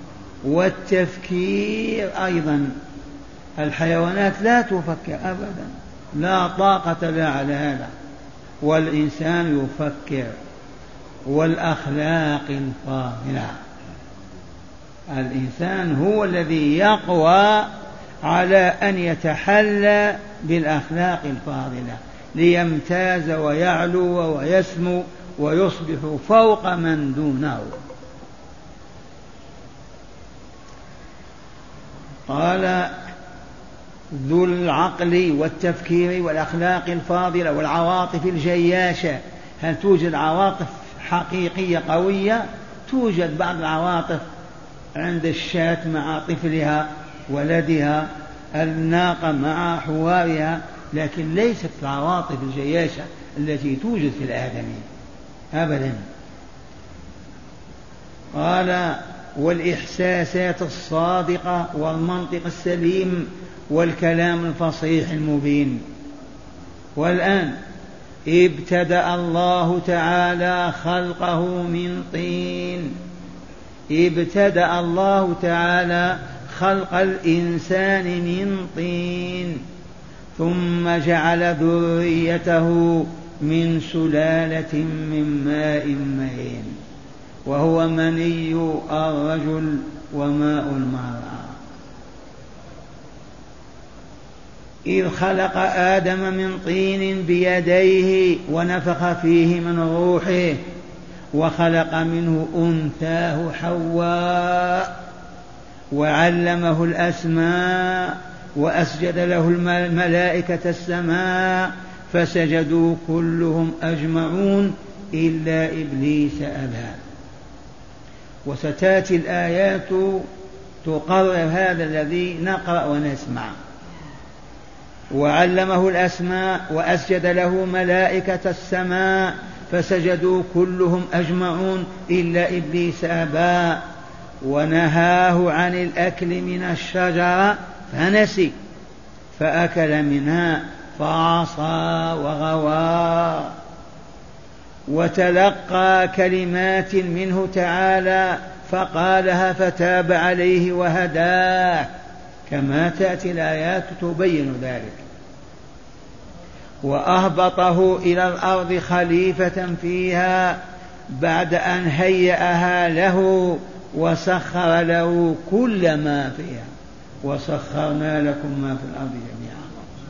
والتفكير أيضا. الحيوانات لا تفكر أبدا، لا طاقة لها على هذا، والإنسان يفكر. والأخلاق الفاضلة، الإنسان هو الذي يقوى على أن يتحلى بالأخلاق الفاضلة ليمتاز ويعلو ويسمو ويصبح فوق من دونه. قال ذو العقل والتفكير والأخلاق الفاضلة والعواطف الجياشة. هل توجد عواطف حقيقية قوية؟ توجد بعض العواطف عند الشاة مع طفلها ولدها، الناقة مع حوارها، لكن ليست العواطف الجياشة التي توجد في الآدمي أبدا. قال والإحساسات الصادقة والمنطق السليم والكلام الفصيح المبين. والآن ابتدأ الله تعالى خلقه من طين، ابتدأ الله تعالى خلق الإنسان من طين، ثم جعل ذريته من سلالة من ماء مهين، وهو مني الرجل وماء المرأة. إذ خلق آدم من طين بيديه ونفخ فيه من روحه، وخلق منه أنثاه حواء، وعلمه الأسماء، وأسجد له الملائكة السماء، فسجدوا كلهم أجمعون إلا إبليس أبى. وستأتي الآيات تقرر هذا الذي نقرأ ونسمع. وعلمه الأسماء وأسجد له ملائكة السماء فسجدوا كلهم أجمعون إلا إبليس أبى، ونهاه عن الأكل من الشجرة فنسي فأكل منها فعصى وغوى، وتلقى كلمات منه تعالى فقالها فتاب عليه وهداه، كما تأتي الآيات تبين ذلك. وأهبطه إلى الأرض خليفة فيها بعد أن هيأها له وسخر له كل ما فيها، وسخرنا لكم ما في الأرض جميعا.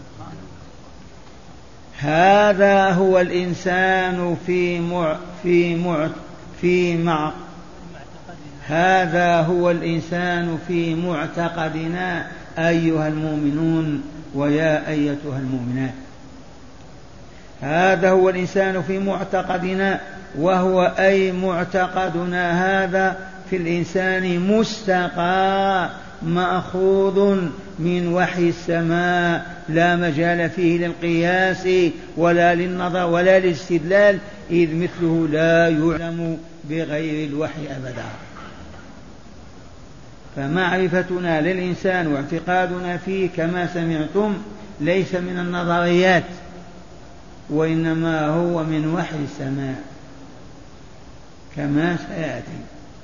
هذا هو الإنسان في مع في مع في مع هذا هو الإنسان في معتقدنا أيها المؤمنون ويا أيتها المؤمنات. هذا هو الإنسان في معتقدنا، وهو أي معتقدنا هذا في الإنسان مستقى مأخوذ من وحي السماء، لا مجال فيه للقياس ولا للنظر ولا للاستدلال، إذ مثله لا يعلم بغير الوحي أبدا. فمعرفتنا للإنسان واعتقادنا فيه كما سمعتم ليس من النظريات، وإنما هو من وحي السماء كما سيأتي.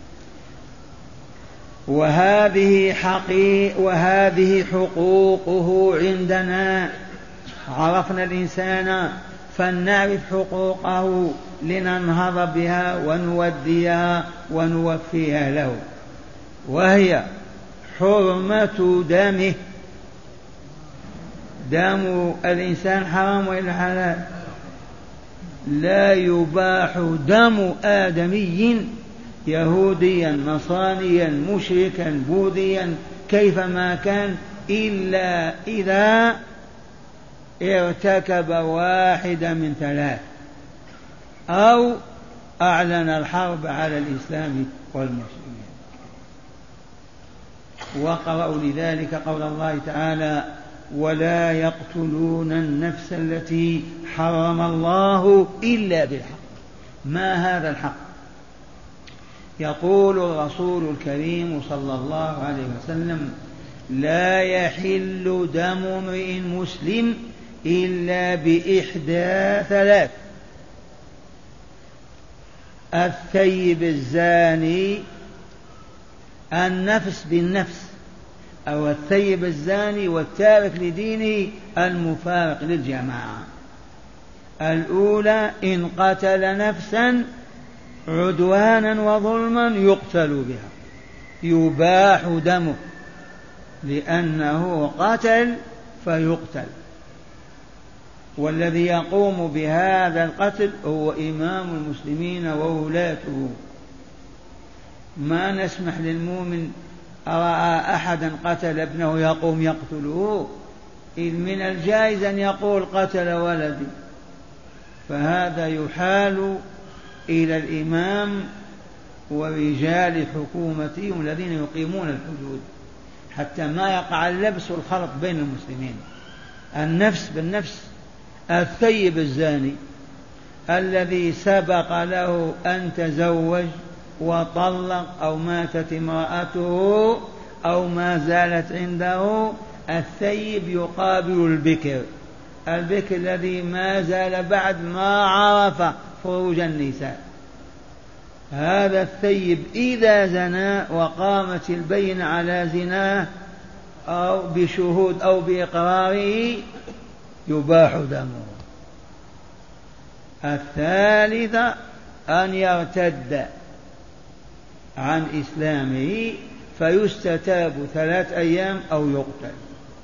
وهذه حقيقة وهذه حقوقه عندنا. عرفنا الإنسان فلنعرف حقوقه لننهض بها ونوديها ونوفيها له، وهي حرمة دمه. دم الإنسان حرام وإلا حلال؟ لا يباح دم آدمي يهوديا نصرانيا مشركا بوذيا كيفما كان إلا إذا ارتكب واحدا من ثلاث، أو أعلن الحرب على الإسلام والمسلمين. وقرأوا لذلك قول الله تعالى: ولا يقتلون النفس التي حرم الله إلا بالحق. ما هذا الحق؟ يقول الرسول الكريم صلى الله عليه وسلم: لا يحل دم امرئ مسلم إلا بإحدى ثلاث: الثيب الزاني، النفس بالنفس، أو الثيب الزاني والتارك لدينه المفارق للجماعة. الأولى إن قتل نفسا عدوانا وظلما يقتل بها، يباح دمه لأنه قتل فيقتل، والذي يقوم بهذا القتل هو إمام المسلمين وولاته. ما نسمح للمؤمن رأى أحدا قتل ابنه يقوم يقتله، إذ من الجائز أن يقول قتل ولدي، فهذا يحال إلى الإمام ورجال حكومتهم الذين يقيمون الحدود حتى ما يقع اللبس والخلط بين المسلمين. النفس بالنفس. الثيب الزاني الذي سبق له أن تزوج وطلق أو ماتت امرأته أو ما زالت عنده، الثيب يقابل البكر، البكر الذي ما زال بعد ما عرف فروج النساء. هذا الثيب إذا زنى وقامت البينة على زناه أو بشهود أو بإقراره يباح دمه. الثالثة أن يرتد عن إسلامه فيستتاب ثلاث أيام أو يقتل.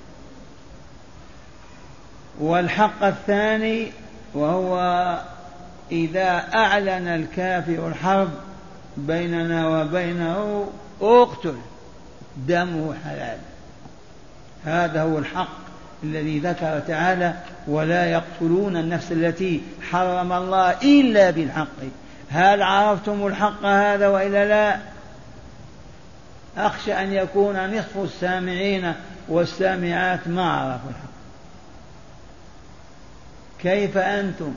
والحق الثاني وهو إذا أعلن الكافر الحرب بيننا وبينه اقتل، دمه حلال. هذا هو الحق الذي ذكر تعالى: ولا يقتلون النفس التي حرم الله إلا بالحق. هل عرفتم الحق هذا وإلا لا؟ أخشى أن يكون نصف السامعين والسامعات ما عرفوا الحق. كيف أنتم؟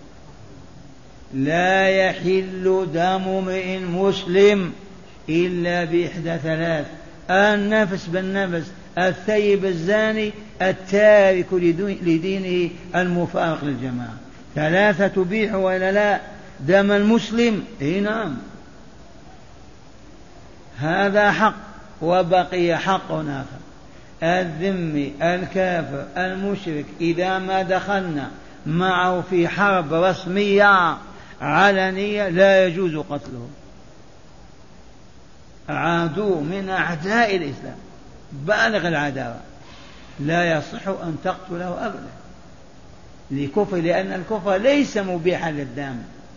لا يحل دم امرئ مسلم إلا بإحدى ثلاث: النفس بالنفس، الثيب الزاني، التارك لدينه المفارق للجماعة. ثلاثة تبيح ولا لا دم المسلم؟ إيه نعم، هذا حق. وبقي حق آخر: الذمي الكافر المشرك إذا ما دخلنا معه في حرب رسمية علنية لا يجوز قتله، عدو من أعداء الإسلام بالغ العداوة، لا يصح أن تقتله أبدا لكفر، لأن الكفر ليس مبيحا للدم.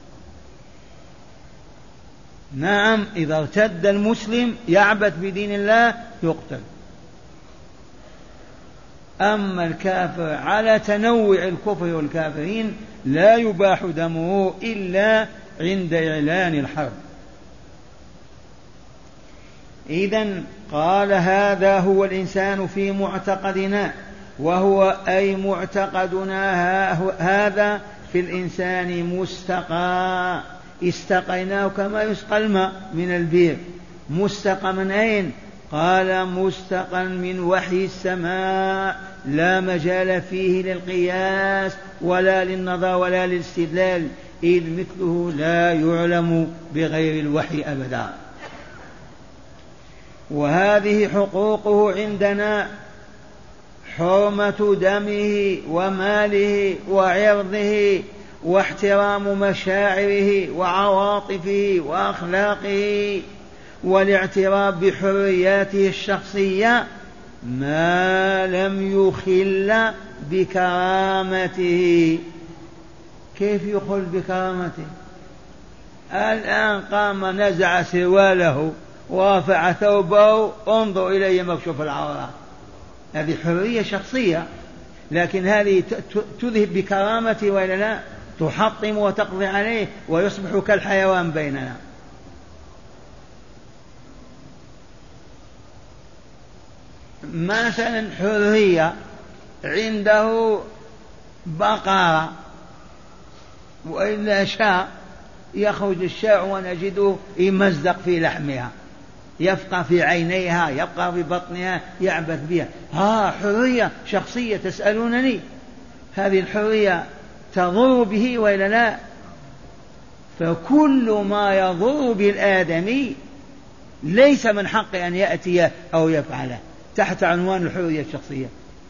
نعم، إذا ارتد المسلم يعبث بدين الله يقتل. أما الكافر على تنوع الكفر والكافرين لا يباح دمه إلا عند إعلان الحرب. إذن قال: هذا هو الإنسان في معتقدنا، وهو أي معتقدنا هذا في الإنسان مستقى، استقيناه كما يسقى الماء من البير. مستقى من أين؟ قال: مستقى من وحي السماء، لا مجال فيه للقياس ولا للنظر ولا للاستدلال، إذ مثله لا يعلم بغير الوحي أبدا. وهذه حقوقه عندنا: حرمة دمه وماله وعرضه، واحترام مشاعره وعواطفه وأخلاقه، والاعتراف بحرياته الشخصية ما لم يخل بكرامته. كيف يخل بكرامته؟ الآن قام نزع سرواله ورفع ثوبه، انظر إليه مكشوف العورة، هذه حرية شخصية، لكن هذه تذهب بكرامته وإلا لا؟ تحطم وتقضي عليه ويصبح كالحيوان بيننا. مثلا حرية عنده بقرة وإلا شاء، يخرج الشاء ونجده يمزق في لحمها، يبقى في عينيها، يبقى في بطنها، يعبث بها. ها حرية شخصية تسألونني؟ هذه الحرية تضر به وإلا لا؟ فكل ما يضر بالآدمي ليس من حق أن يأتي أو يفعله تحت عنوان الحرية الشخصية.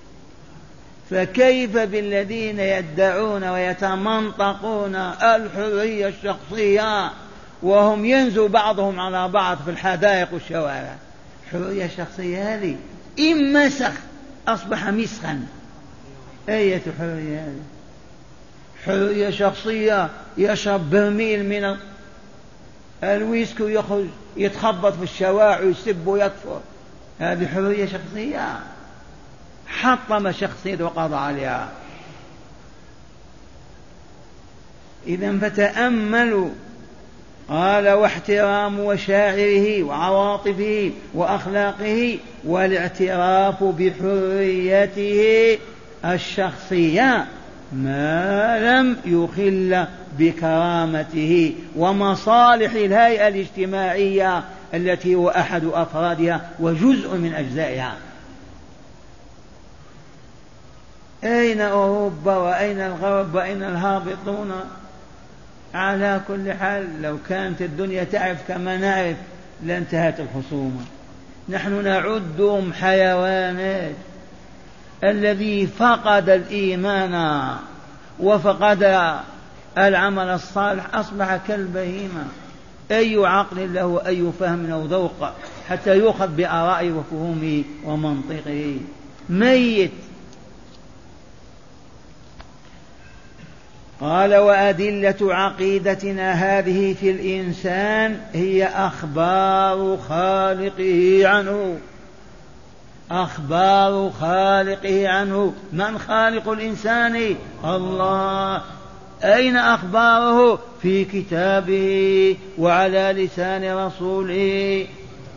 فكيف بالذين يدعون ويتمنطقون الحرية الشخصية وهم ينزو بعضهم على بعض في الحدائق والشوارع؟ حرية شخصية هذه إن مسخ أصبح مسخا. أية حرية هذه؟ حرية شخصية يشرب برميل من الويسكي ويخرج يتخبط في الشوارع ويسب ويكفر، هذه حرية شخصية؟ حطم شخصية وقضى عليها. إذن فتأملوا. قال واحترام مشاعره وعواطفه وأخلاقه والاعتراف بحريته الشخصية ما لم يخل بكرامته ومصالح الهيئة الاجتماعية التي هو أحد أفرادها وجزء من أجزائها. أين أوروبا وأين الغرب وأين الهابطون؟ على كل حال لو كانت الدنيا تعرف كما نعرف لانتهت الخصومة. نحن نعدهم حيوانات. الذي فقد الإيمان وفقد العمل الصالح أصبح كالبهيمة. أي عقل له أي فهم أو ذوق حتى يؤخذ بآرائه وفهومه ومنطقه؟ ميت. قال وأدلة عقيدتنا هذه في الإنسان هي أخبار خالقه عنه. أخبار خالقه عنه. من خالق الإنسان؟ الله. أين أخباره؟ في كتابه وعلى لسان رسوله.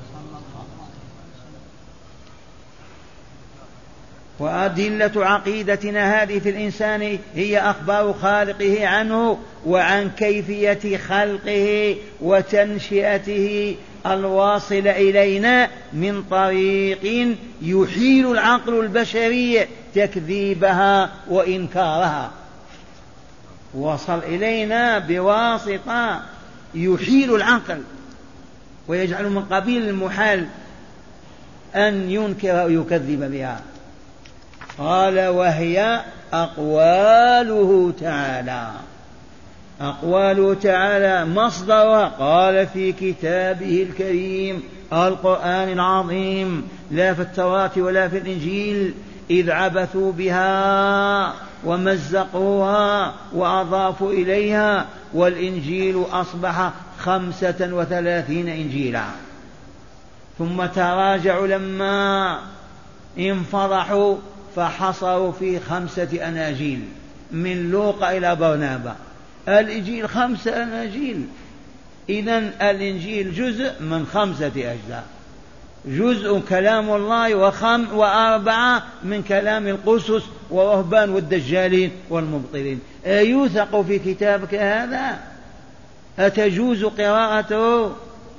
وأدلة عقيدتنا هذه في الإنسان هي أخبار خالقه عنه وعن كيفية خلقه وتنشئته الواصل إلينا من طريق يحيل العقل البشري تكذيبها وإنكارها. وصل إلينا بواسطة يحيل العقل ويجعل من قبيل المحال أن ينكر أو يكذب بها. قال وهي أقواله تعالى. أقواله تعالى مصدرها قال في كتابه الكريم القرآن العظيم لا في التوراة ولا في الإنجيل إذ عبثوا بها ومزقوها وأضافوا إليها والإنجيل أصبح خمسة وثلاثين إنجيلا. ثم تراجعوا لما انفضحوا فحصروا في خمسة أناجيل من لوقا إلى برنابا. الإنجيل خمسة أناجيل. إذن الإنجيل جزء من خمسة أجزاء، جزء كلام الله وخم وأربعة من كلام القسس ورهبان والدجالين والمبطلين. أيوثق في كتابك هذا؟ أتجوز قراءته؟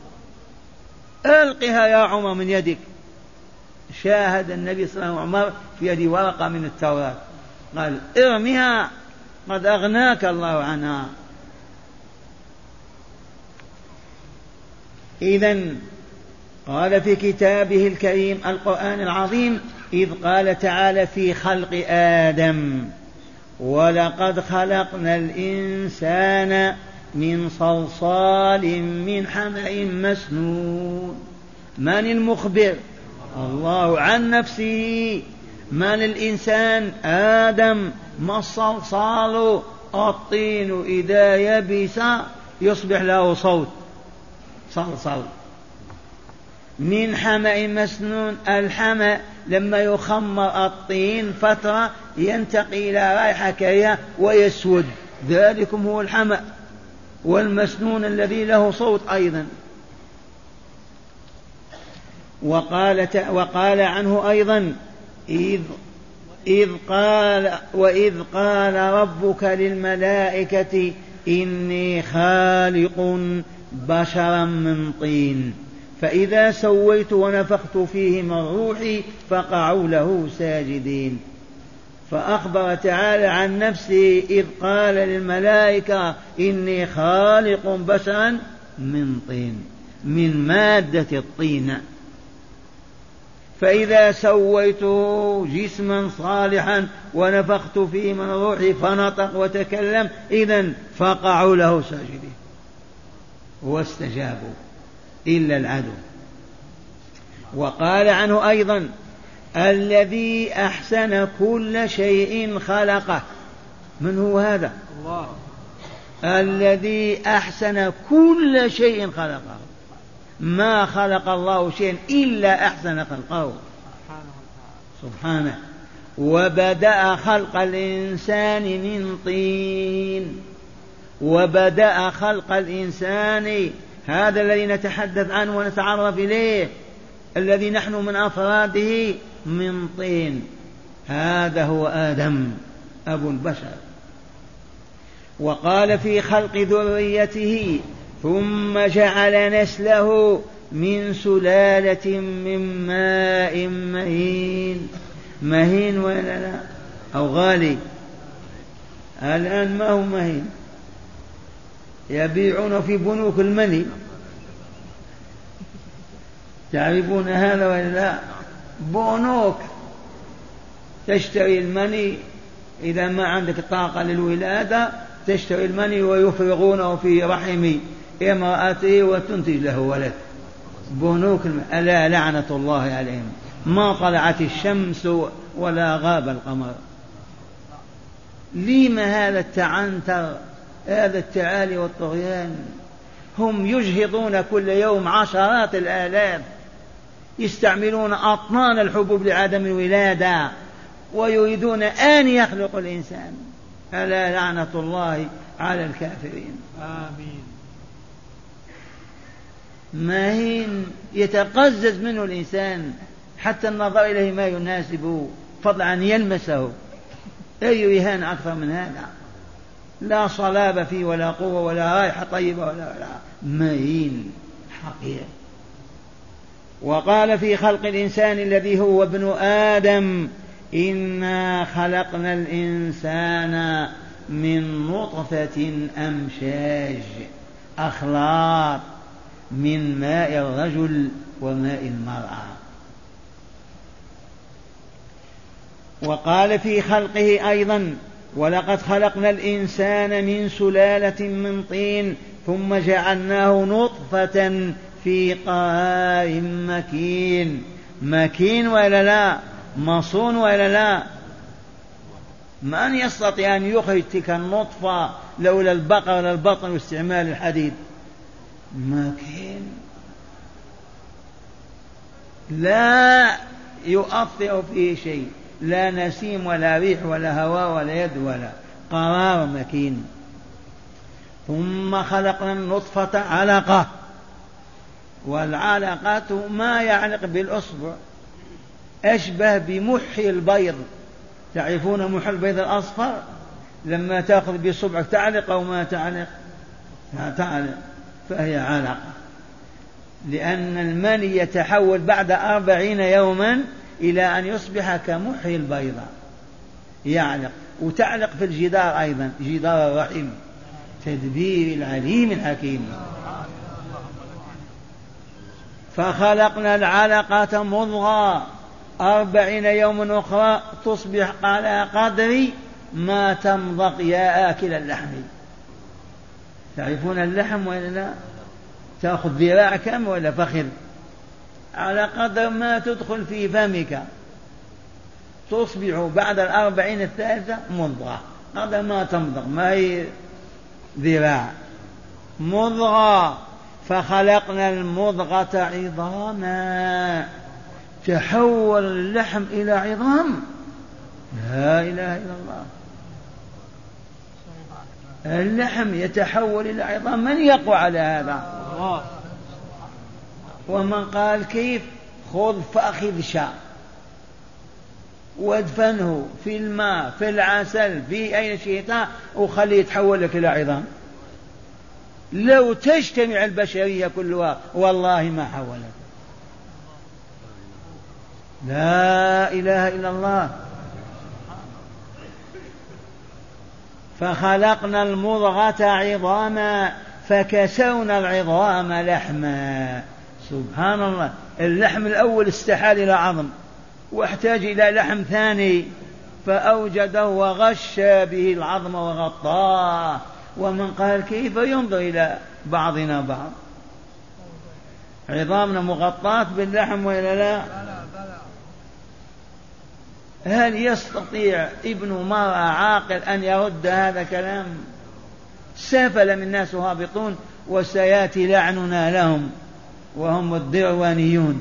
ألقها يا عمر من يدك. شاهد النبي صلى الله عليه وسلم عمر في يد ورقة من التوراة قال ارمها قد أغناك الله عنها. إذن قال في كتابه الكريم القرآن العظيم إذ قال تعالى في خلق آدم ولقد خلقنا الإنسان من صلصال من حمأ مسنون. من المخبر؟ الله عن نفسه. من الإنسان؟ آدم. ما الصلصال؟ الطين إذا يبس يصبح له صوت صلصال. من حمأ مسنون. الحمأ لما يخمر الطين فترة ينتقي إلى رائحة كريهة ويسود، ذلكم هو الحمأ. والمسنون الذي له صوت أيضا. وقال, وقال عنه أيضا إذ, إذ قال وإذ قال ربك للملائكة إني خالق بشرا من طين فإذا سويت ونفخت فيه من روحي فقعوا له ساجدين. فأخبر تعالى عن نفسه إذ قال للملائكة إني خالق بشرا من طين، من مادة الطين، فإذا سويته جسما صالحا ونفخت فيه من روحي فنطق وتكلم إذن فقعوا له ساجدين واستجابوا إلا العدو. وقال عنه أيضا الذي أحسن كل شيء خلقه. من هو هذا؟ الله. الذي أحسن كل شيء خلقه، ما خلق الله شيئا إلا أحسن خلقه سبحانه. وبدأ خلق الإنسان من طين، وبدأ خلق الإنسان هذا الذي نتحدث عنه ونتعرف إليه، الذي نحن من أفراده، من طين. هذا هو آدم أبو البشر. وقال في خلق ذريته ثم جعل نسله من سلالة من ماء مهين. مهين ولا لا؟ أو غالي؟ الآن ما هو مهين، يبيعون في بنوك المني، تعرفون هذا ولا لا؟ بنوك تشتري المني، إذا ما عندك طاقة للولادة تشتري المني ويفرغونه في رحم امرأته وتنتج له ولد. بنوك الم... ألا لعنة الله عليهم، ما طلعت الشمس ولا غاب القمر. لما هذا التعنتر، هذا التعالي والطغيان؟ هم يجهضون كل يوم عشرات الآلاف، يستعملون أطنان الحبوب لعدم الولادة، ويريدون أن يخلقوا الإنسان. ألا لعنة الله على الكافرين. آمين. ماهين يتقزز منه الإنسان حتى النظر إليه ما يناسبه، فضلا عن يلمسه. أي إهانة أكثر من هذا؟ لا صلابة فيه ولا قوة ولا رائحة طيبة ولا, ولا ماهين حقير. وقال في خلق الإنسان الذي هو ابن آدم إنا خلقنا الإنسان من نطفة أمشاج، أخلاط من ماء الرجل وماء المرأة. وقال في خلقه أيضا ولقد خلقنا الإنسان من سلالة من طين ثم جعلناه نطفة في قرار مكين. مكين ولا لا؟ مصون ولا لا؟ من يستطيع أن يخرج تلك النطفة لولا البقر ولا البطن واستعمال الحديد؟ مكين لا يؤثر فيه شيء، لا نسيم ولا ريح ولا هواء ولا يد ولا قرار مكين. ثم خلقنا النطفة علقة، والعلقة ما يعلق بالأصبع، أشبه بمح البيض. تعرفون مح البيض الأصفر؟ لما تأخذ بصبعك تعلق أو ما تعلق؟ تعلق، فهي علقة. لأن المني يتحول بعد أربعين يوما إلى أن يصبح كمح البيضة، يعلق. وتعلق في الجدار أيضا، جدار الرحم. تدبير العليم الحكيم. فخلقنا العلقة مضغة أربعين يوما أخرى تصبح على قدر ما تمضغ يا آكل اللحم. تعرفون اللحم ولا لا؟ تأخذ ذراع كم ولا فخذ، على قدر ما تدخل في فمك تصبح بعد الأربعين الثالثة مضغة، قدر ما تمضغ، ما هي ذراع، مضغة. فخلقنا المضغة عظاما، تحول اللحم إلى عظام. لا إله إلا الله، اللحم يتحول إلى عظام. من يقوى على هذا؟ الله. ومن قال كيف؟ خذ فأخذ شاء وادفنه في الماء في العسل في أي شيء وخليه يتحول لك إلى عظام. لو تجتمع البشرية كلها والله ما حولت. لا إله إلا الله. فخلقنا المضغة عظاما فكسونا العظام لحما. سبحان الله، اللحم الأول استحال إلى عظم واحتاج إلى لحم ثاني فأوجده وغش به العظم وغطاه. ومن قال كيف ينظر إلى بعضنا بعض؟ عظامنا مغطاة باللحم وإلا لا؟ هل يستطيع ابن مرأة عاقل أن يرد هذا كلام؟ سافل من الناس هابطون وسياتي لعننا لهم، وهم الدعوانيون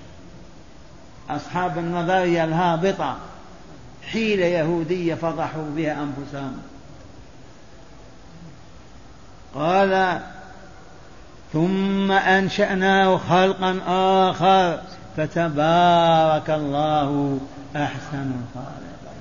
أصحاب النظرية الهابطة، حيلة يهودية فضحوا بها أنفسهم. قال ثم أنشأناه خلقا آخر فتبارك الله أحسن الخالقين.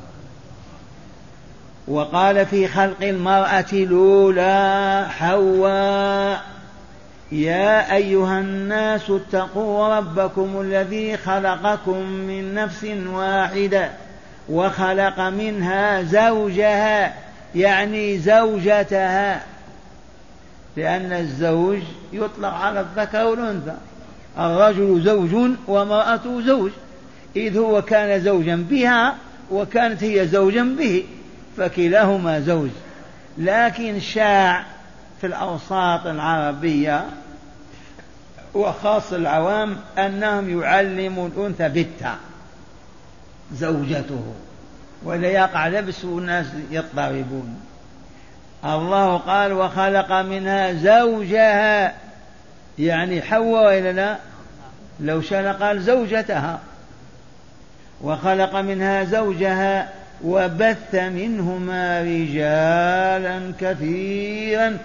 وقال في خلق المرأة الأولى حواء يا أيها الناس اتقوا ربكم الذي خلقكم من نفس واحدة وخلق منها زوجها، يعني زوجتها، لأن الزوج يطلق على الذكر والأنثى، الرجل زوج وامرأته زوج، إذ هو كان زوجا بها وكانت هي زوجا به فكلاهما زوج. لكن شاع في الأوساط العربية وخاص العوام أنهم يعلموا الأنثى بالتاء زوجته، ولا يقع لبس والناس يضطربون. الله قال وخلق منها زوجها، يعني حواء وإلا لا؟ لو شاء قال زوجتها. وخلق منها زوجها وبث منهما رجالا كثيرا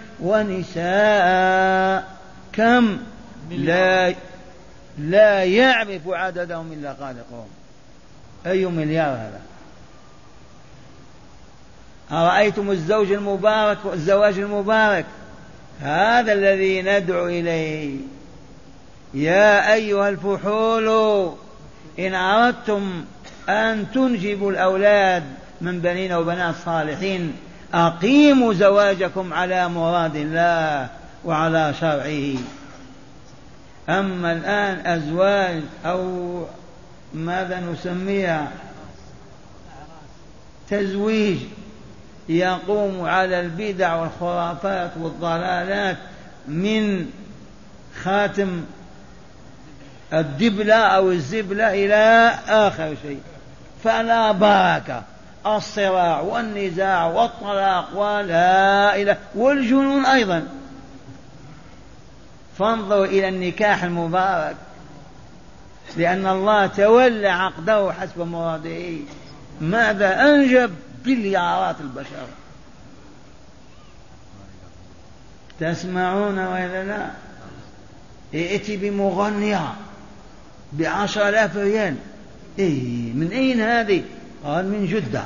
ونساء كم لا, لا يعرف عددهم إلا خالقهم. أي مليار هذا؟ أرأيتم الزوج المبارك والزواج المبارك؟ هذا الذي ندعو إليه. يا أيها الفحول إن أردتم أن تنجبوا الأولاد من بنين وبنات صالحين أقيموا زواجكم على مراد الله وعلى شرعه. أما الآن أزواج أو ماذا نسميها تزويج يقوم على البدع والخرافات والضلالات من خاتم الدبلة أو الزبلة إلى آخر شيء، فلا بركة، الصراع والنزاع والطلاق ولا إله والجنون أيضا. فانظروا إلى النكاح المبارك، لأن الله تولى عقده حسب مراده. ماذا أنجب؟ بليارات البشر. تسمعون وإلا لا؟ ائتي بمغنية بعشر آلاف ريال. إيه من أين هذه؟ قال من جدة.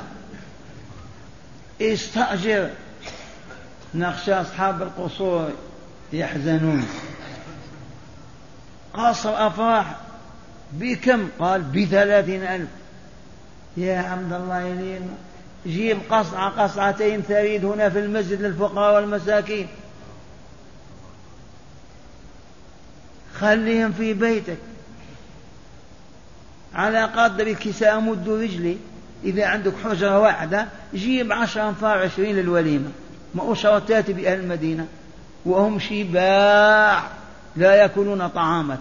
استأجر. نخشى أصحاب القصور يحزنون. قصر أفراح بكم؟ قال بثلاثين ألف. يا عبد الله يلينا جيب قصعة قصعتين ثريد هنا في المسجد للفقراء والمساكين، خليهم في بيتك على قدر الكساء مد رجلي. إذا عندك حجرة واحدة جيب عشر أنفار عشرين للوليمة. ما أشرت تأتي بأهل المدينة وهم شباع لا يأكلون طعامك.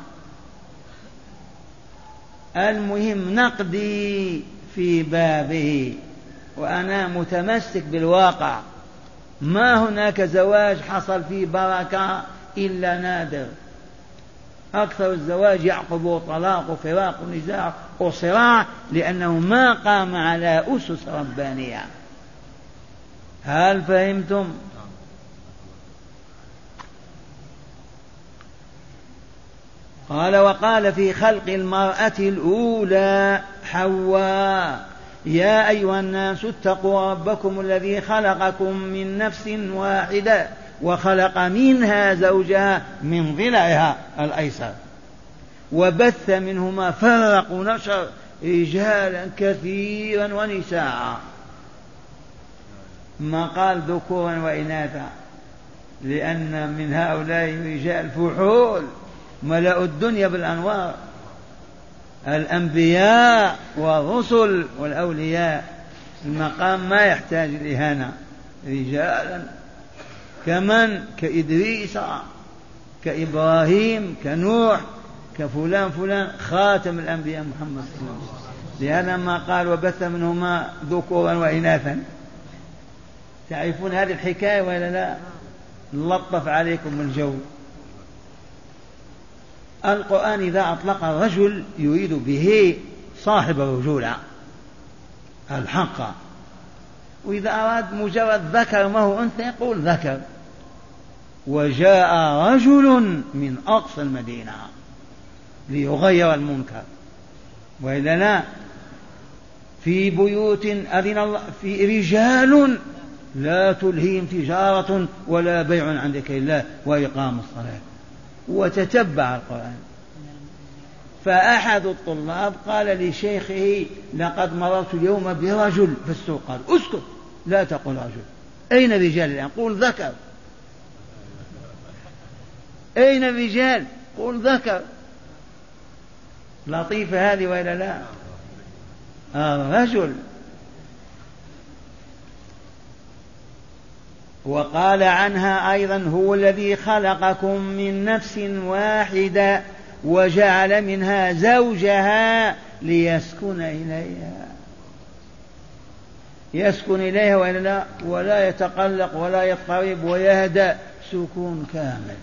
المهم نقضي في بابه. وأنا متمسك بالواقع، ما هناك زواج حصل فيه بركة إلا نادر. أكثر الزواج يعقب طلاق وفراق ونزاع وصراع لأنه ما قام على أسس ربانية. هل فهمتم؟ قال وقال في خلق المرأة الأولى حواء يا أيها الناس اتقوا ربكم الذي خلقكم من نفس واحدة وخلق منها زوجها من ضلعها الأيسر وبث منهما فرق نشر رجالا كثيرا ونساء. ما قال ذكورا وإناثا، لأن من هؤلاء رجال فحول ملأوا الدنيا بالأنوار، الأنبياء والرسل والأولياء، المقام ما يحتاج الإهانة، رجالا كمن كإدريس كإبراهيم كنوح كفلان فلان، خاتم الأنبياء محمد صلى الله عليه وسلم. لهذا ما قال وبث منهما ذكورا وإناثا. تعرفون هذه الحكاية ولا لا؟ لطف عليكم الجو. القرآن إذا أطلق الرجل يريد به صاحب الرجولة الحق، وإذا أراد مجرد ذكر ما هو أنثى يقول ذكر. وجاء رجل من أقصى المدينة ليغير المنكر، وإلا لا، في بيوت أذن الله في رجال لا تلهيهم تجارة ولا بيع عن ذكر الله وإقام الصلاة. وتتبع القرآن. فأحد الطلاب قال لشيخه لقد مررت اليوم برجل في السوق. قال اسكت لا تقول رجل، أين الرجال الآن؟ قول ذكر. أين الرجال؟ قول ذكر. لطيفة هذه وإلا لا؟ الرجل. وقال عنها أيضا هو الذي خلقكم من نفس واحدة وجعل منها زوجها ليسكن إليها. يسكن إليها ولا لا؟ ولا يتقلق ولا يضطرب ويهدأ سكون كامل.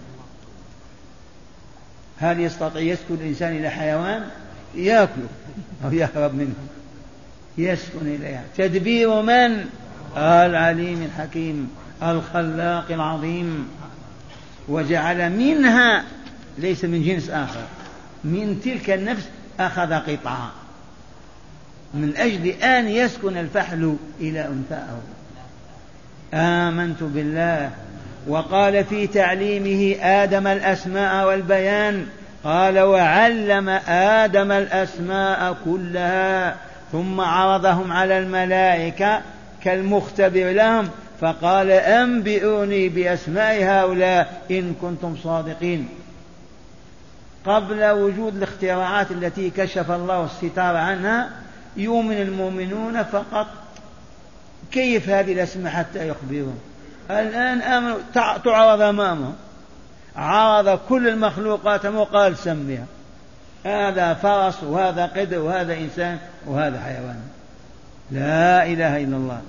هل يستطيع يسكن الإنسان إلى حيوان يأكله أو يهرب منه؟ يسكن إليها. تدبير من؟ العليم الحكيم الخلاق العظيم. وجعل منها، ليس من جنس آخر، من تلك النفس أخذ قطعة من أجل أن يسكن الفحل إلى أنثاه. آمنت بالله. وقال في تعليمه آدم الأسماء والبيان، قال وعلم آدم الأسماء كلها ثم عرضهم على الملائكة كالمختبر لهم، فقال أنبئوني بأسماء هؤلاء إن كنتم صادقين. قبل وجود الاختراعات التي كشف الله الستار عنها يؤمن المؤمنون فقط كيف هذه الأسماء حتى يخبرون. الآن آمنوا تعرض أمامهم، عرض كل المخلوقات وقال سميها، هذا فرس وهذا قدر وهذا إنسان وهذا حيوان. لا إله إلا الله.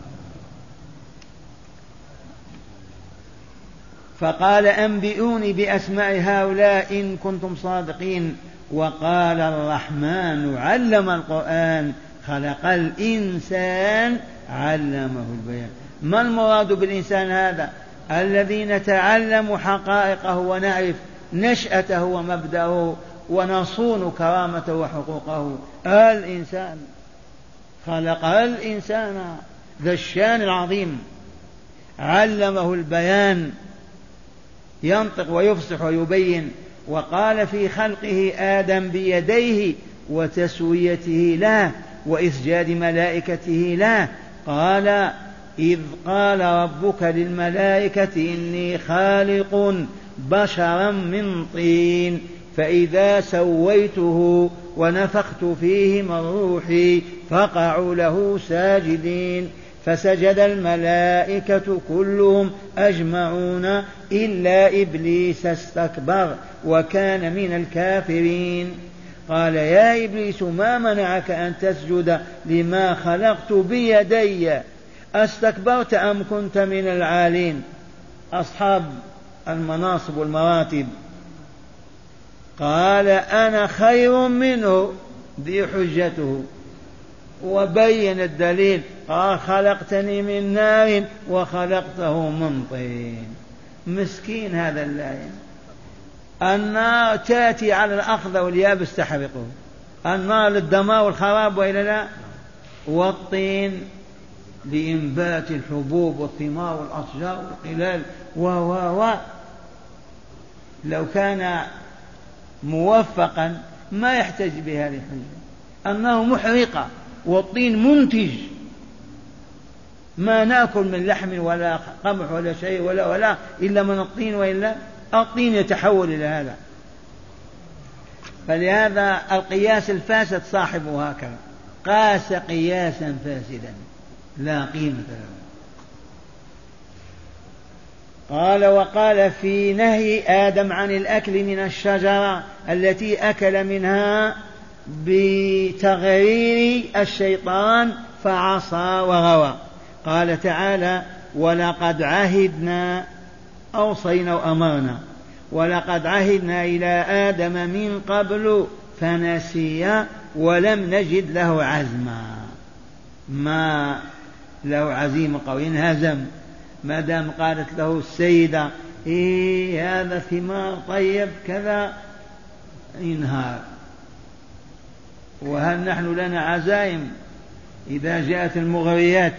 فقال أنبئوني بأسماء هؤلاء إن كنتم صادقين. وقال الرحمن علم القرآن خلق الإنسان علمه البيان. ما المراد بالإنسان هذا؟ الذي نتعلم حقائقه ونعرف نشأته ومبدأه ونصون كرامته وحقوقه. الإنسان خلق الإنسان ذا الشان العظيم، علمه البيان، ينطق ويفصح ويبين. وقال في خلقه آدم بيديه وتسويته له وإسجاد ملائكته له، قال إذ قال ربك للملائكة إني خالق بشرا من طين فإذا سويته ونفخت فيه من روحي فقعوا له ساجدين. فسجد الملائكة كلهم أجمعون إلا إبليس استكبر وكان من الكافرين. قال يا إبليس ما منعك أن تسجد لما خلقت بيدي؟ استكبرت أم كنت من العالين؟ أصحاب المناصب والمراتب. قال أنا خير منه، ذي حجته، وبين الدليل. قال خلقتني من نار وخلقته من طين. مسكين هذا اللاين. النار تأتي على الأخضر واليابس تحرقه، النار للدمار والخراب وإلا لا، والطين لإنبات الحبوب والثمار والأشجار والقلال و و و لو كان موفقا ما يحتاج بهذه الحجة. النار محرقة والطين منتج، ما نأكل من لحم ولا قمح ولا شيء ولا ولا إلا من الطين، وإلا الطين يتحول إلى هذا. فلهذا القياس الفاسد صاحبه هكذا، قاس قياسا فاسدا لا قيمة له. قال وقال في نهي آدم عن الأكل من الشجرة التي أكل منها بتغرير الشيطان فعصى وغوى. قال تعالى ولقد عهدنا، أوصينا وأمرنا، ولقد عهدنا إلى آدم من قبل فنسي ولم نجد له عزما. ما له عزيمة قوي، انهزم ما دام قالت له السيدة إيه هذا ثمار طيب كذا، انهار. وهل نحن لنا عزائم إذا جاءت المغريات؟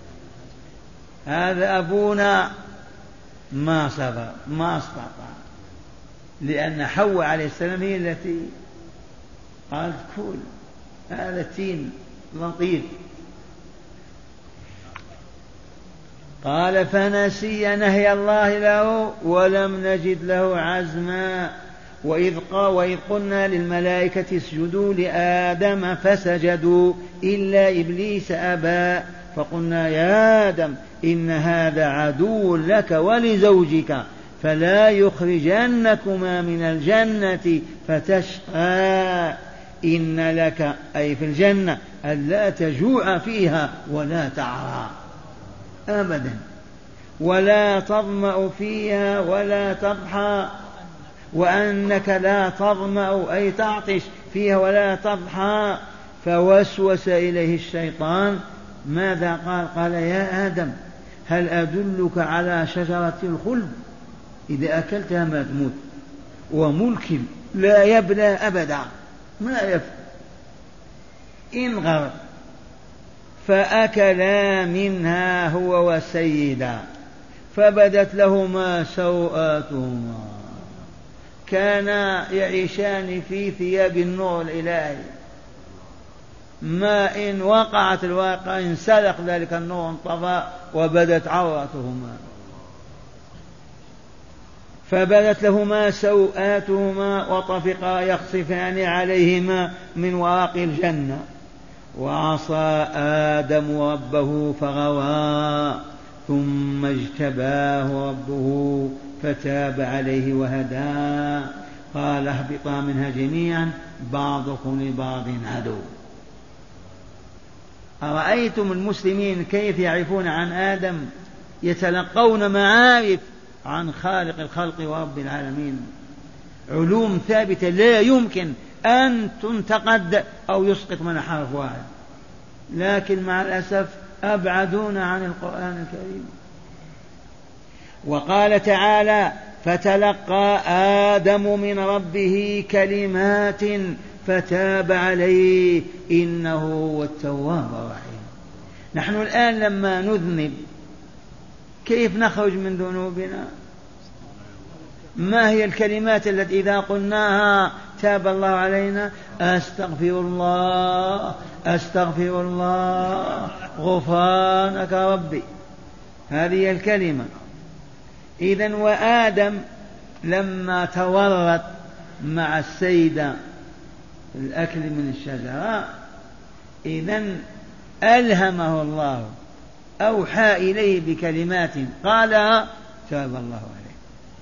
هذا أبونا ما صبر ما استطاع، لأن حواء عليه السلام هي التي قالت كل هذا تين لطيف. قال فنسي نهي الله له ولم نجد له عزما. وإذ, وإذ قلنا للملائكة اسجدوا لآدم فسجدوا إلا إبليس أبى فقلنا يا آدم إن هذا عدو لك ولزوجك فلا يخرجنكما من الجنة فتشقى. إن لك أي في الجنة ألا تجوع فيها ولا تعرى أبدا، ولا تظمأ فيها ولا تضحى، وأنك لا تظمأ أي تعطش فيها ولا تضحى. فوسوس إليه الشيطان ماذا قال؟ قال يا آدم هل أدلك على شجرة الخلد إذا أكلتها ما تموت، وملك لا يبلى أبدا ما يفعل. انغر. فأكلا منها هو وسيدا فبدت لهما سوآتهما، كانا يعيشان في ثياب النور الإلهي، ما إن وقعت الواقع انسلق ذلك النور انطفأ وبدت عورتهما. فبدت لهما سوآتهما وطفقا يخصفان عليهما من ورق الجنة. وعصى آدم ربه فغوى ثم اجتباه ربه فتاب عليه وهدى. قال اهبطا منها جميعا بعضكم لبعض عدو. أرأيتم المسلمين كيف يعرفون عن آدم؟ يتلقون معارف عن خالق الخلق ورب العالمين، علوم ثابتة لا يمكن أن تنتقد أو يسقط من حرف واحد، لكن مع الأسف أبعدون عن القرآن الكريم. وقال تعالى فتلقى آدم من ربه كلمات فتاب عليه إنه هو التواب الرحيم. نحن الآن لما نذنب كيف نخرج من ذنوبنا؟ ما هي الكلمات التي إذا قلناها تاب الله علينا؟ أستغفر الله أستغفر الله غفرانك ربي، هذه الكلمة. إذن وآدم لما تورط مع السيدة الأكل من الشجرة إذن ألهمه الله، أوحى إليه بكلمات قالها تاب الله عليه.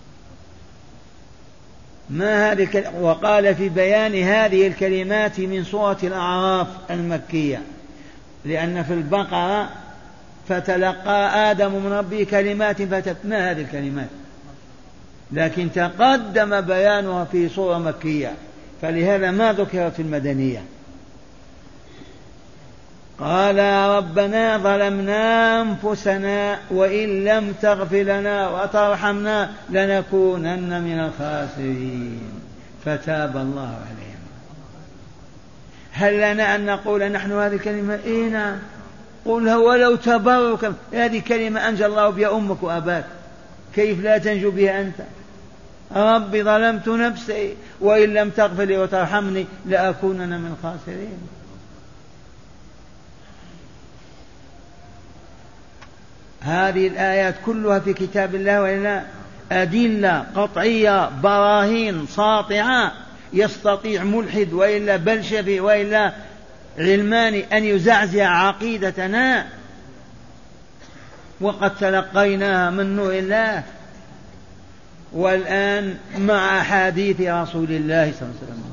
ما هذه الكلمة؟ وقال في بيان هذه الكلمات من سورة الأعراف المكية، لأن في البقرة فتلقى آدم من ربه كلمات فتت، ما هذه الكلمات؟ لكن تقدم بيانها في سورة مكية، فلهذا ما ذكرت في المدنية. قال ربنا ظلمنا أنفسنا وإن لم تغفر لنا وترحمنا لنكونن من الخاسرين فتاب الله عليهم. هل لنا أن نقول نحن هذه الكلمة؟ إينا قلها ولو تبركا، هذه كلمة أنجى الله بها أمك وأباك، كيف لا تنجو بها أنت؟ رب ظلمت نفسي وإن لم تغفر لي وترحمني لأكونن من الخاسرين. هذه الآيات كلها في كتاب الله وإلا أدلة قطعية براهين ساطعة يستطيع ملحد وإلا بلشفي وإلا علماني أن يزعزع عقيدتنا، وقد تلقيناها من نور الله. والآن مع أحاديث رسول الله صلى الله عليه وسلم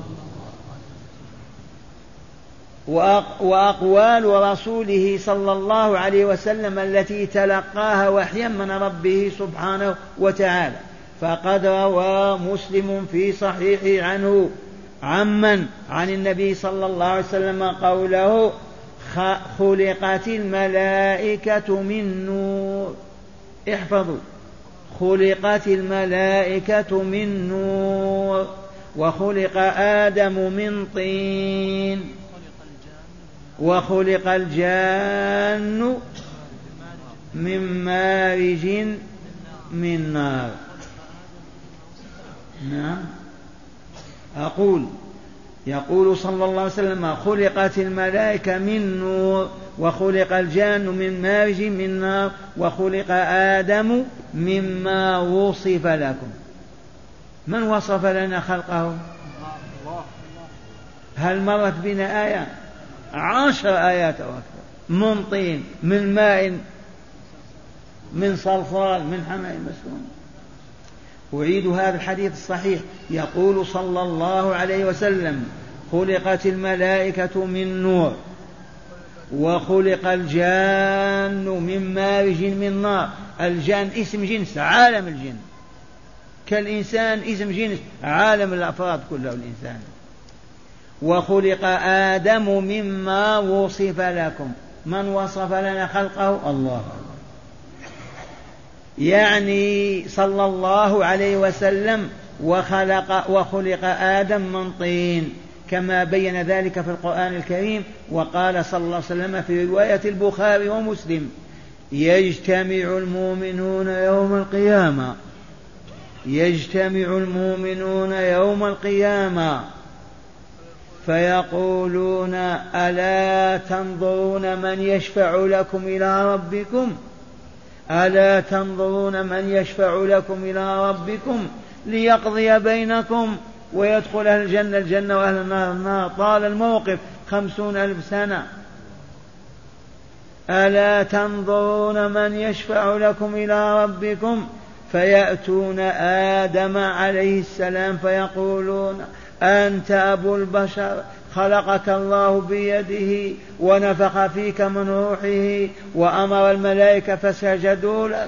وأقوال رسوله صلى الله عليه وسلم التي تلقاها وحيا من ربه سبحانه وتعالى. فقد روى مسلم في صحيحه عنه عمن عن النبي صلى الله عليه وسلم قوله: خلقت الملائكة من نور. احفظوا: خلقت الملائكة من نور، وخلق آدم من طين، وخلق الجان من مارج من نار. نعم، أقول يقول صلى الله عليه وسلم: خلقت الملائكة من نور، وخلق الجان من مارج من نار، وخلق آدم مما وصف لكم. من وصف لنا خلقه؟ هل مرت بنا آية؟ عشر آيات أو أكثر. من طين، من ماء، من صلصال، من حماء مسنون. أعيد هذا الحديث الصحيح. يقول صلى الله عليه وسلم: خلقت الملائكة من نور، وخلق الجان من مارج من نار. الجان اسم جنس، عالم الجن، كالإنسان اسم جنس، عالم الأفراد كله الإنسان. وخلق آدم مما وصف لكم. من وصف لنا خلقه؟ الله. يعني صلى الله عليه وسلم وخلق وخلق آدم من طين كما بين ذلك في القرآن الكريم. وقال صلى الله عليه وسلم في رواية البخاري ومسلم: يجتمع المؤمنون يوم القيامة يجتمع المؤمنون يوم القيامة فيقولون: ألا تنظرون من يشفع لكم إلى ربكم ألا تنظرون من يشفع لكم إلى ربكم ليقضي بينكم ويدخل أهل الجنة الجنة وأهل النار النار. طال الموقف خمسون ألف سنة. ألا تنظرون من يشفع لكم إلى ربكم فيأتون آدم عليه السلام فيقولون: أنت أبو البشر، خلقك الله بيده ونفخ فيك من روحه وأمر الملائكة فسجدوا لك.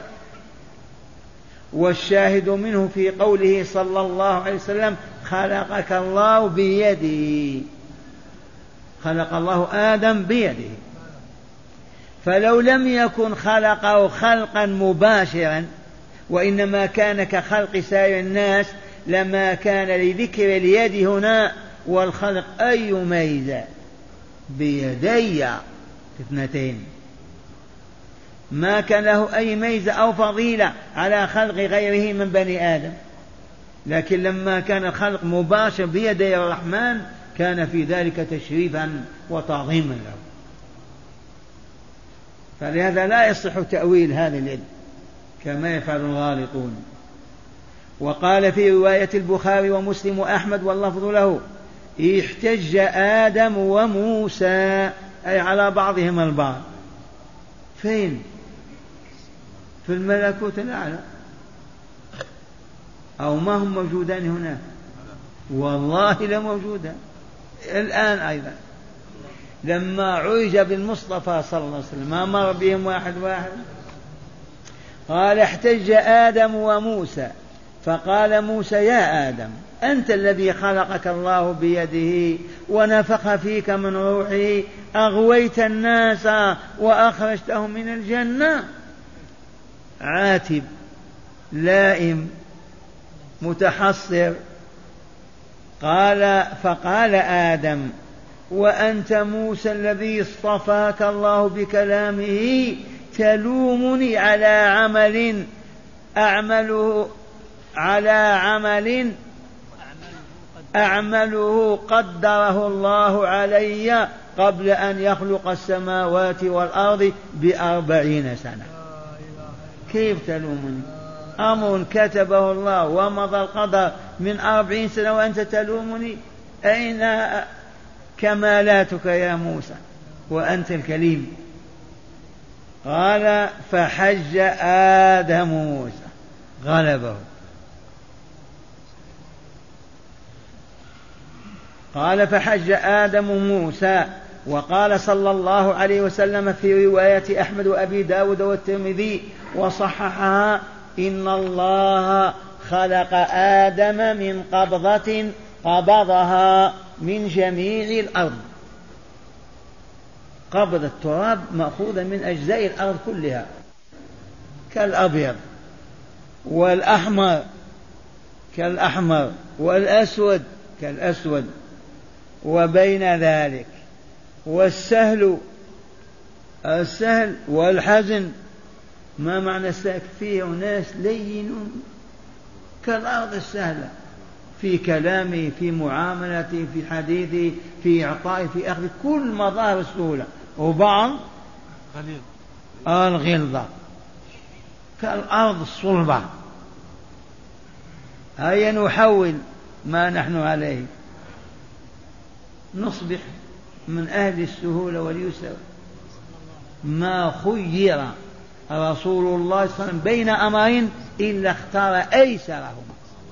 والشاهد منه في قوله صلى الله عليه وسلم: خلقك الله بيده، خلق الله آدم بيده. فلو لم يكن خلقه خلقا مباشرا وإنما كان كخلق سائر الناس لما كان لذكر اليد هنا والخلق أي ميزة بيدي اثنتين، ما كان له أي ميزة أو فضيلة على خلق غيره من بني آدم. لكن لما كان الخلق مباشر بيدي الرحمن كان في ذلك تشريفا وتعظيما له. فلهذا لا يصح تأويل هذا اليد كما يفعل الغالطون. وقال في رواية البخاري ومسلم وأحمد واللفظ له: احتج آدم وموسى، أي على بعضهم البعض. فين؟ في الملكوت الأعلى، أو ما هم موجودان هنا؟ والله لموجودان الآن أيضا. لما عرج بالمصطفى صلى الله عليه وسلم ما مر بهم واحد واحد. قال: احتج آدم وموسى فقال موسى: يا آدم، أنت الذي خلقك الله بيده ونفخ فيك من روحه، أغويت الناس وأخرجتهم من الجنة. عاتب لائم متحصر. قال فقال آدم: وأنت موسى الذي اصطفاك الله بكلامه تلومني على عمل أعمله على عمل أعمله قدره الله علي قبل أن يخلق السماوات والأرض بأربعين سنة. كيف تلومني؟ أمر كتبه الله ومضى القدر من أربعين سنة وأنت تلومني؟ أين كمالاتك يا موسى وأنت الكليم؟ قال فحج آدم موسى غلبه. قال فحج آدم موسى. وقال صلى الله عليه وسلم في رواية أحمد وأبي داود والترمذي وصححها: إن الله خلق آدم من قبضة قبضها من جميع الأرض. قبض التراب مأخوذة من أجزاء الأرض كلها، كالأبيض والأحمر كالأحمر والأسود كالأسود وبين ذلك، والسهل السهل والحزن. ما معنى السهل؟ فيه ناس لينون كالأرض السهلة في كلامه، في معاملته، في حديثه، في إعطائه، في أخذ، كل مظاهر السهولة. وبعض الغلظة كالأرض الصلبة. هيا نحول ما نحن عليه، نصبح من أهل السهولة واليسر. ما خير رسول الله صلى الله عليه وسلم بين أمرين إلا اختار أيسرهما.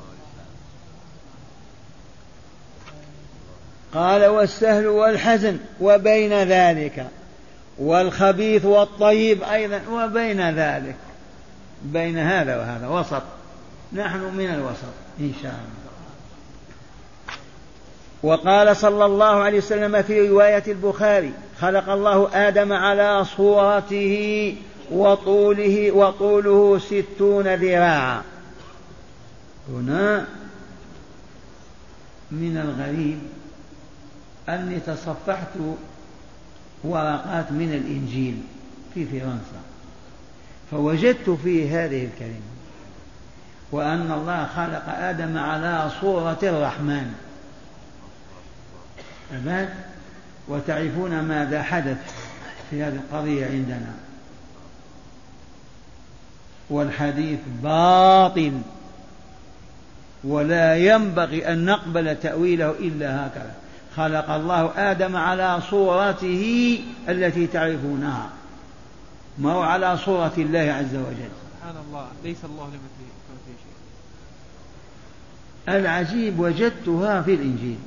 قال والسهل والحزن وبين ذلك، والخبيث والطيب أيضا وبين ذلك، بين هذا وهذا وسط. نحن من الوسط إن شاء الله. وقال صلى الله عليه وسلم في رواية البخاري: خلق الله آدم على صورته وطوله وطوله ستون ذراعا. هنا من الغريب أني تصفحت ورقات من الإنجيل في فرنسا، فوجدت فيه هذه الكلمة: وأن الله خلق آدم على صورة الرحمن. أبد. وتعرفون ماذا حدث في هذه القضية عندنا، والحديث باطل ولا ينبغي أن نقبل تأويله إلا هكذا. خلق الله آدم على صورته التي تعرفونها، ما هو على صورة الله عز وجل. سبحان الله، ليس الله لمثله شيء. العجيب وجدتها في الإنجيل،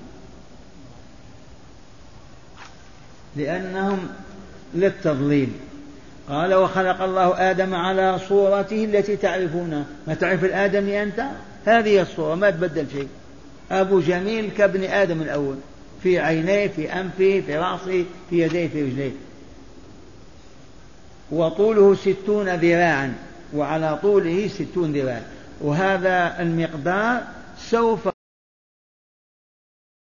لأنهم للتضليل. قال وخلق الله آدم على صورته التي تعرفونها. ما تعرف الآدمي أنت؟ هذه الصورة ما تبدل شيء. أبو جميل كابن آدم الأول، في عينيه، في أنفه، في رأسه، في يديه، في رجليه. وطوله ستون ذراعا، وعلى طوله ستون ذراع. وهذا المقدار سوف